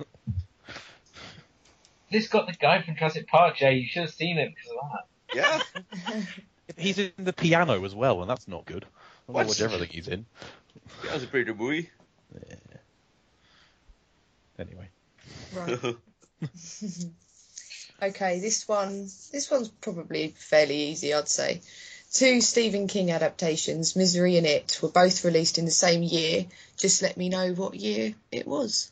This got the guy from Jurassic Park, Jay. You should have seen it because of that. Yeah. He's in the piano as well, and that's not good. I don't What? know watch everything he's in. That was a pretty good movie. Yeah. Anyway. Right. Okay, this one this one's probably fairly easy, I'd say. Two Stephen King adaptations, Misery and It, were both released in the same year. Just let me know what year it was.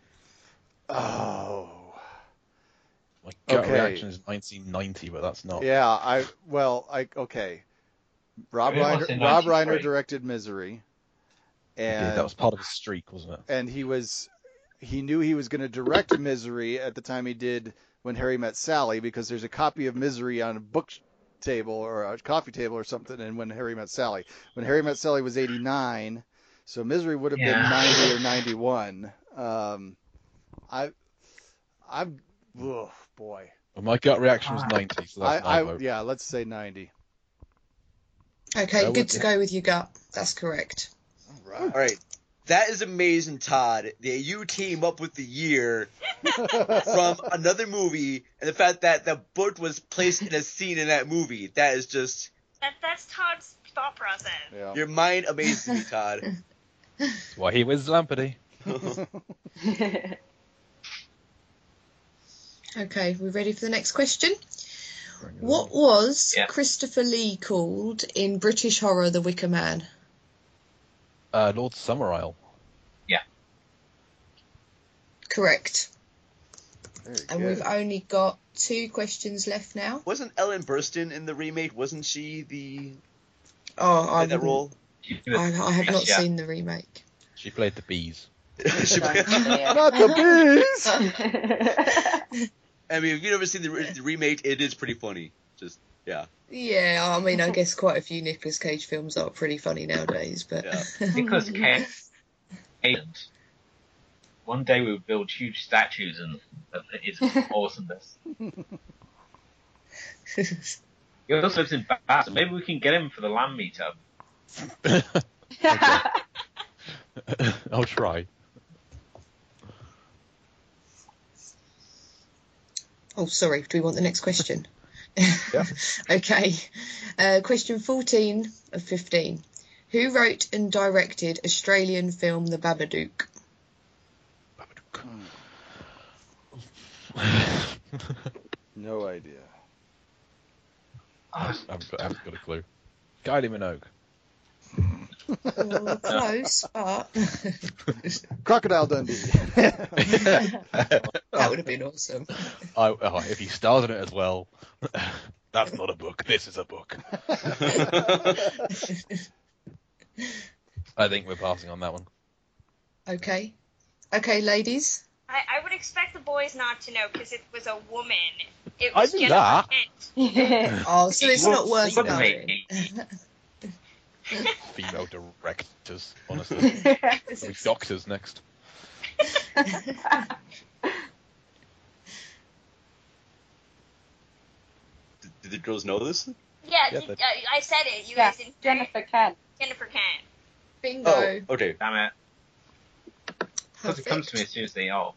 Oh. My gut Okay. reaction is nineteen ninety, but that's not. Yeah, I well, I okay. Rob It was Reiner, in Rob ninety-three. Reiner directed Misery, He did. and That was part of his streak, wasn't it? and he was he knew he was going to direct Misery at the time he did When Harry Met Sally, because there's a copy of Misery on a book table or a coffee table or something in When Harry Met Sally. When Harry Met Sally was eighty-nine, so Misery would have been Yeah. ninety or ninety-one. Um, I, I'm, oh boy. Well, my gut reaction was ninety, so I, that's my I vote. yeah, let's say ninety. Okay, That good would to be- go with your gut. That's correct. All right. All right. That is amazing, Todd, that you came up with the year from another movie, and the fact that the book was placed in a scene in that movie. That is just, That that's Todd's thought process. Yeah. your mind amazes me, Todd. That's why he was Lampardy. Okay, we ready for the next question? What was Yeah. Christopher Lee called in British horror The Wicker Man? Uh, Lord Summerisle. Correct. Very And good. we've only got two questions left now. Wasn't Ellen Burstyn in the remake? Wasn't she the Oh, I played that wouldn't- role? I, I have not Yeah. seen the remake. She played the bees. She- Not the bees. I mean, if you've never seen the, re- the remake, it is pretty funny. Just yeah. Yeah, I mean, I guess quite a few Nicolas Cage films are pretty funny nowadays, but Nicholas Cage. One day we will build huge statues and of his awesomeness. He also lives in Bath, so maybe we can get him for the land meetup. I'll try. Oh, sorry. Do we want the next question? Yeah. Okay. Uh, question fourteen of fifteen. Who wrote and directed Australian film The Babadook? No idea. I haven't got, I haven't got a clue. Kylie Minogue. Oh, close, but Crocodile Dundee. that would have been awesome. I, oh, if he stars in it as well, that's not a book. This is a book. I think we're passing on that one. Okay. Okay, ladies. I, I would expect the boys not to know because it was a woman. It I was knew Jennifer that. Kent. Oh, so it's not worth Look knowing. at me. Female directors, honestly. There'll be doctors next. Did, did the girls know this? Yeah, Yeah, did- but- uh, I said it. You Yeah, guys didn't. Jennifer Kent. Jennifer Kent. Bingo. Oh, okay. Damn it. Because it comes to me as soon as they are.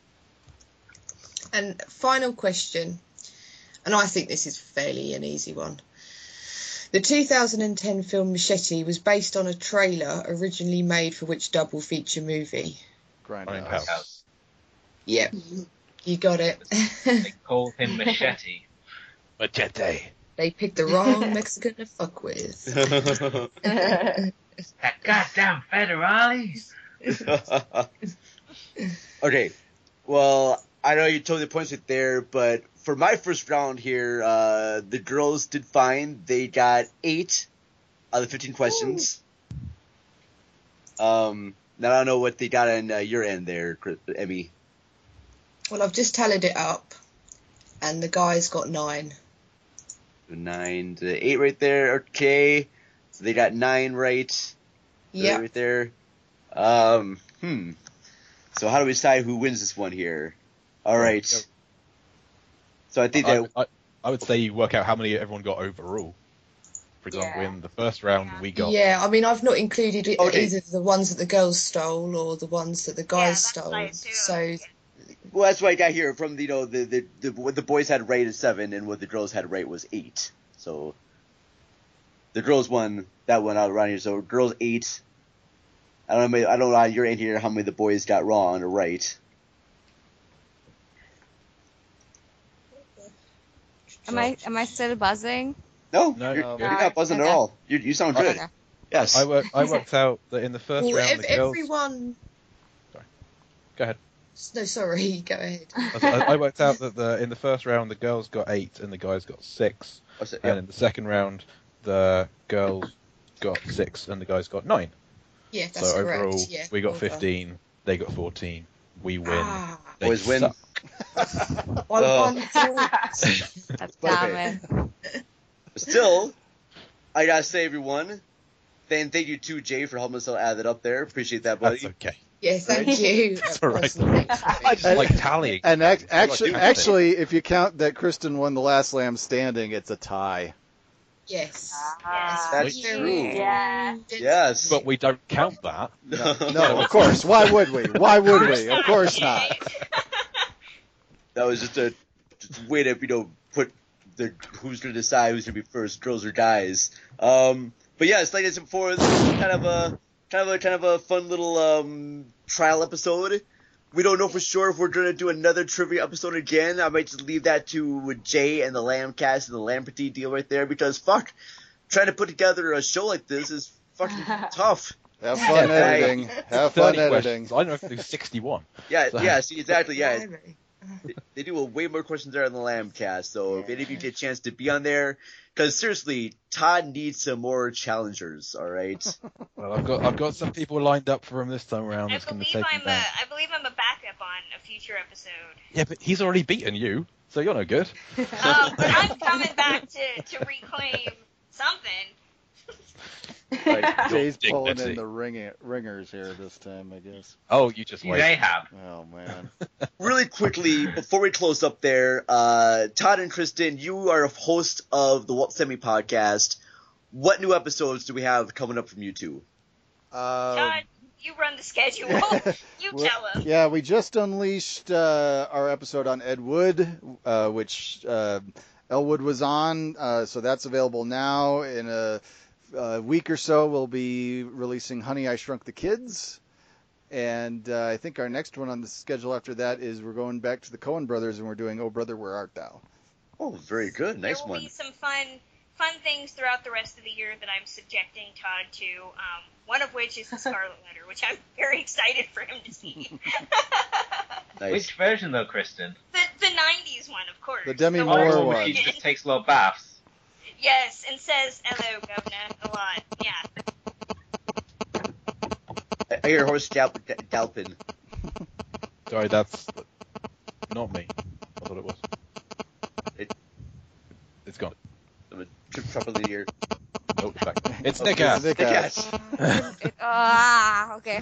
And final question, and I think this is fairly an easy one. The two thousand ten film Machete was based on a trailer originally made for which double feature movie? Grindhouse. Grindhouse. Yep, you got it. They call him Machete. Machete. They picked the wrong Mexican to fuck with. That goddamn federales. Okay, well, I know you told the points right there, but for my first round here, uh, the girls did fine. They got eight out of the fifteen questions. Um, now I don't know what they got on uh, your end there, Chris, Emmy. Well, I've just tallied it up, and the guys got nine. Nine to eight right there. Okay, so they got nine right. Yep. Right there. Um, hmm. So how do we decide who wins this one here? All right. So I think I, that I, I would say you work out how many everyone got overall. For example, Yeah. in the first round, we got Yeah, I mean, I've not included it- Okay. either the ones that the girls stole or the ones that the guys that's stole. right, too. So, well, that's what I got here from you know the the, the what the boys had right is seven and what the girls had right was eight. So the girls won that one out around here. So girls eight. I don't know. I don't know on your end here how many the boys got wrong or right. Am I am I still buzzing? No, No, you're, no. you're not buzzing Okay. at all. You you sound good. Okay. Yes. I worked. I worked out that in the first well, round, ev- the girls. everyone. Go ahead. No, sorry, go ahead. I, I worked out that the in the first round the girls got eight and the guys got six, Oh, so- and yeah. in the second round the girls got six and the guys got nine. Yeah, that's so correct. overall, Yeah, we got well done. fifteen. They got fourteen. We win. Ah, They Boys win. suck. one, Oh. one, four. Damn it. Still, I gotta say, everyone, then thank you to Jay for helping us out add that up there. Appreciate that, buddy. That's okay. Yeah, thank you. It's all right. That was excellent. I just like tallying. And ac- I like actually, doing actually, if you count that Kristen won the last Lamb standing, it's a tie. Yes. That's Very true. Yeah. good. Yes. But we don't count that. no, No, of course. Why would we? Why would we? Of course not. that was just a, just a way to you know put the who's gonna decide who's gonna be first, girls or guys. Um, but yes, like I said before, this is kind of a kind of a kind of a fun little um trial episode. We don't know for sure if we're gonna do another trivia episode again. I might just leave that to Jay and the Lambcast and the Lamperty deal right there because fuck, trying to put together a show like this is fucking tough. Have fun editing. Have fun thirty editing. questions. I don't know if they do sixty-one. Yeah, So- yeah, see, exactly, yeah. They- They do a way more questions there on the Lambcast, so if any of you get a chance to be on there, because seriously, Todd needs some more challengers, all right? Well, I've got I've got some people lined up for him this time around. I That's going to believe take him I'm a, down. I believe I'm a backup on a future episode. Yeah, but he's already beaten you, so you're no good. Um, but I'm coming back to, to reclaim something. Right, Jay's your pulling dignity. in the ring, ringers here this time, I guess. Oh, you just wait. They have. Oh, man. Really quickly, before we close up there, uh, Todd and Kristen, you are a host of the Walt Semi podcast. What new episodes do we have coming up from you two? Uh, Todd, you run the schedule. You well, tell him. Yeah, we just unleashed uh, our episode on Ed Wood, uh, which uh, Elwood was on, uh, so that's available now. In a, a week or so, we'll be releasing Honey, I Shrunk the Kids. And uh, I think our next one on the schedule after that is we're going back to the Coen brothers and we're doing Oh Brother, Where Art Thou? Oh, very good. Nice there will one. be some fun fun things throughout the rest of the year that I'm subjecting Todd to, um, one of which is the Scarlet Letter, which I'm very excited for him to see. Nice. Which version, though, Kristen? The the nineties one, of course. The Demi The Moore one Oh, one. where she just takes little baths. Yes, and says hello, governor, a lot. Yeah. I hear horse Dal- Dalpin. Sorry, that's not me. I thought it was. It- It's gone. I'm a trip trouble of the year. Oh, it's back. It's Oh, Nick it's Ass. Nick Ass. Ah, okay.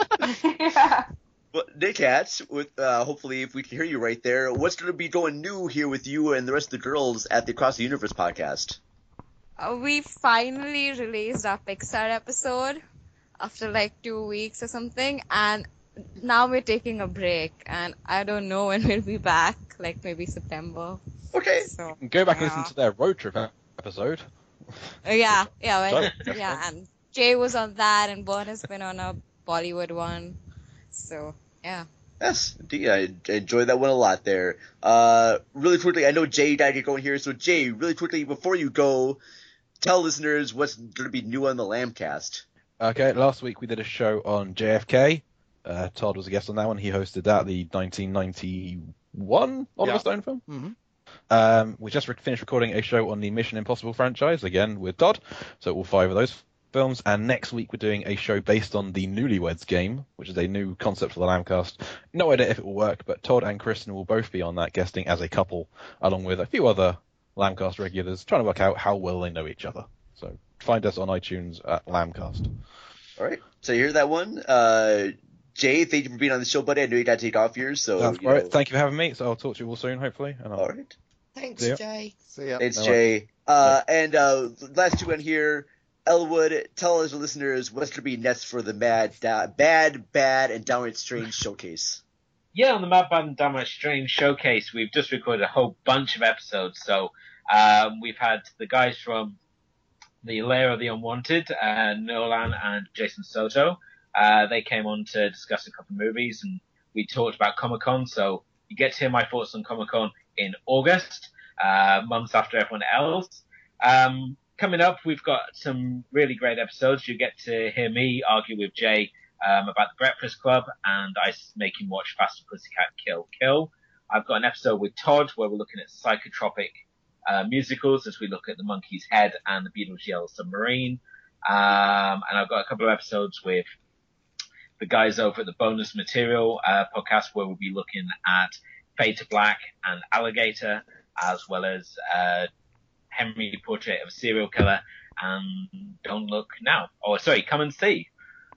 Well, Nick Ass, with uh, hopefully if we can hear you right there, what's going to be going new here with you and the rest of the girls at the Across the Universe podcast? Uh, we finally released our Pixar episode after like two weeks or something, and now we're taking a break, and I don't know when we'll be back, like maybe September. Okay. So Go back and yeah. listen to their road trip episode. Uh, yeah, yeah, when, Sorry. yeah, and Jay was on that, and Bert has been on a Bollywood one. So yeah. Yes, indeed. I enjoyed that one a lot there. Uh, really quickly, I know Jay died going here, so Jay, really quickly, before you go, tell listeners what's going to be new on the Lambcast. Okay, last week we did a show on J F K. Uh, Todd was a guest on that one. He hosted that, the nineteen ninety-one Oliver Yeah. Stone film. Mm-hmm. Um, we just re- finished recording a show on the Mission Impossible franchise, again with Todd. So all five of those films. And next week we're doing a show based on the Newlyweds game, which is a new concept for the Lambcast. No idea if it will work, but Todd and Kristen will both be on that, guesting as a couple, along with a few other Lambcast regulars, trying to work out how well they know each other. So find us on iTunes at Lambcast. All right. So you hear that one? Uh, Jay, thank you for being on the show, buddy. I know you got to take off yours, so That's you great. know. Thank you for having me. So I'll talk to you all soon, hopefully. And I'll... All right. Thanks, See ya. Jay. See ya. Thanks, No Jay. Uh, and uh, last two in here, Elwood, tell us listeners what's going to be next for the Mad, da- Bad, Bad, and Downright Strange showcase. Yeah, on the Mad Bad and Downright Strange showcase, we've just recorded a whole bunch of episodes. So um, we've had the guys from the Lair of the Unwanted, uh, Nolan and Jason Soto. Uh, they came on to discuss a couple of movies, and we talked about Comic-Con. So you get to hear my thoughts on Comic-Con in August, uh, months after everyone else. Um, coming up, we've got some really great episodes. You get to hear me argue with Jay um, about the Breakfast Club, and I make him watch Faster Pussycat Kill Kill. I've got an episode with Todd where we're looking at psychotropic uh, musicals as we look at The Monkey's Head and The Beatles' Yellow Submarine. Um, and I've got a couple of episodes with the guys over at the Bonus Material uh, podcast where we'll be looking at Fade to Black and Alligator, as well as uh, Henry Portrait of a Serial Killer and Don't Look Now. Oh, sorry, Come and See.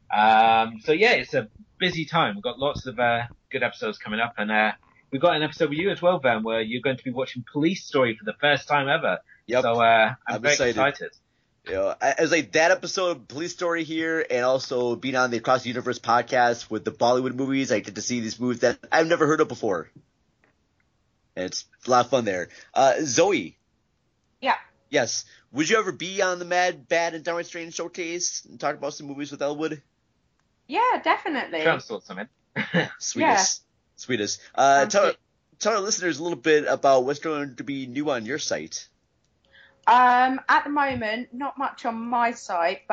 Um, so yeah, it's a busy time. We've got lots of uh, good episodes coming up, and uh, we've got an episode with you as well, Ben, where you're going to be watching Police Story for the first time ever. Yep. So uh, I'm, I'm very excited. excited. You know, I- as like that episode, Police Story here, and also being on the Across the Universe podcast with the Bollywood movies, I get to see these movies that I've never heard of before. And it's a lot of fun there. Uh, Zoe. Yeah. Yes. Would you ever be on the Mad, Bad, and Downright Strange showcase and talk about some movies with Elwood? Yeah, definitely. Try and sort something. Sweetest. Sweetest. Uh, Sounds tell, good. tell our listeners a little bit about what's going to be new on your site. Um, at the moment, not much on my site, but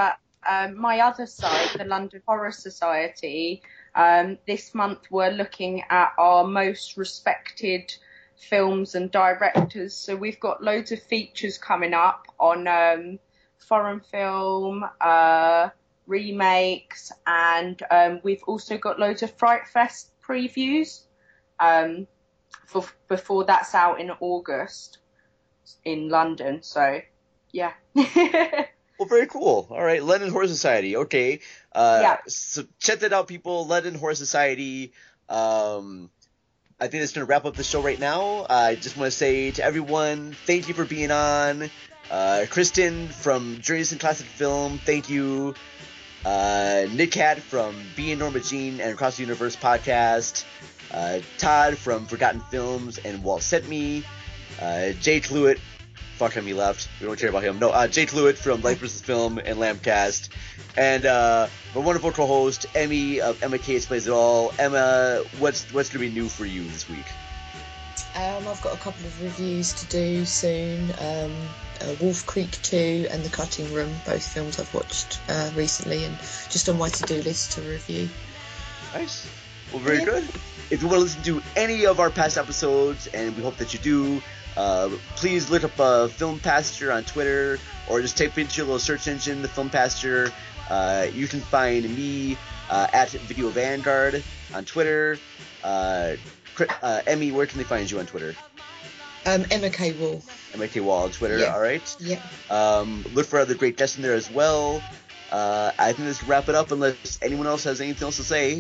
um, my other site, the London Horror Society, um, this month we're looking at our most respected films and directors. So we've got loads of features coming up on um, foreign film, uh, remakes, and um, we've also got loads of Fright Fest previews um, for, before that's out in August in London. So, yeah. Well, very cool. All right, London Horror Society. Okay. Uh, Yeah. So check that out, people. London Horror Society. Um, I think that's going to wrap up the show right now. I just want to say to everyone, thank you for being on. Uh, Kristen from Journeys in Classic Film, thank you. Uh, Nick Cat from Being Norma Jean and Across the Universe podcast. Uh, Todd from Forgotten Films and Walt Sent Me. Uh, Jay Cluett. Fuck him, he left. We don't care about him. No, uh, Jay Cluett from Life versus. Film and Lambcast. And uh, my wonderful co-host, Emmy of Emma K Explains It All. Emma, what's what's going to be new for you this week? Um, I've got a couple of reviews to do soon. Um, uh, Wolf Creek two and The Cutting Room, both films I've watched uh, recently and just on my to-do list to review. Nice. Well, very Yeah. good. If you want to listen to any of our past episodes, and we hope that you do, uh, please look up uh, Film Pasture on Twitter, or just type into your little search engine, the Film Pasture. Uh, you can find me uh, at Video Vanguard on Twitter. Uh, Cri- uh, Emmy, where can they find you on Twitter? Um, Emma K. Wall. Emma K. Wall on Twitter, Yeah. all right? Yeah. Um, look for other great guests in there as well. Uh, I think this can wrap it up unless anyone else has anything else to say.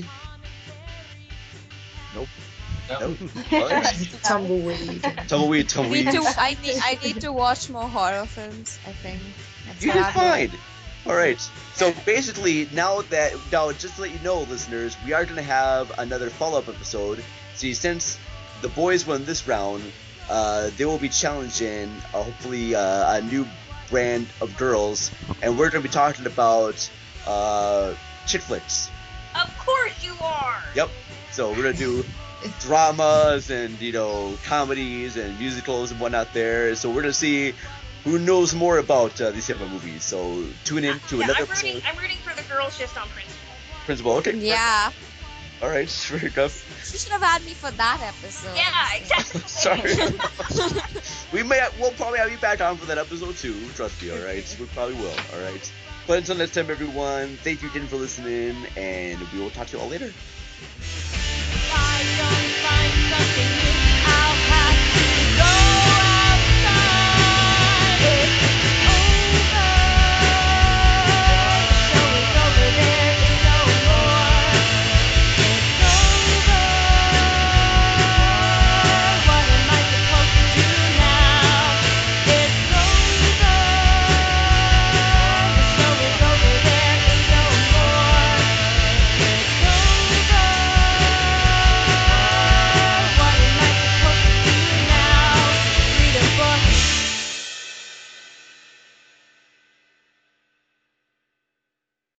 Nope. Nope. All right. Tumbleweed. Tumbleweed, I tumbleweed. need to. I need. I need to watch more horror films. I think. That's You what did I'm fine. doing. All right. So basically, now that now just to let you know, listeners, we are going to have another follow-up episode. See, since the boys won this round, uh, they will be challenging uh, hopefully uh, a new brand of girls, and we're going to be talking about uh, chick flicks. Of course you are. Yep. So we're going to do dramas and, you know, comedies and musicals and whatnot there. So we're going to see who knows more about uh, these type of movies. So tune in to Yeah, another I'm rooting. episode. I'm rooting for the girls just on principle. Principal, okay. Yeah. All right, fair enough. You should have had me for that episode. Yeah, exactly. Sorry. we may, we'll probably have you back on for that episode too. Trust me, all right? We probably will, all right? But until next time, everyone, thank you again for listening, and we will talk to you all later. I don't find something new.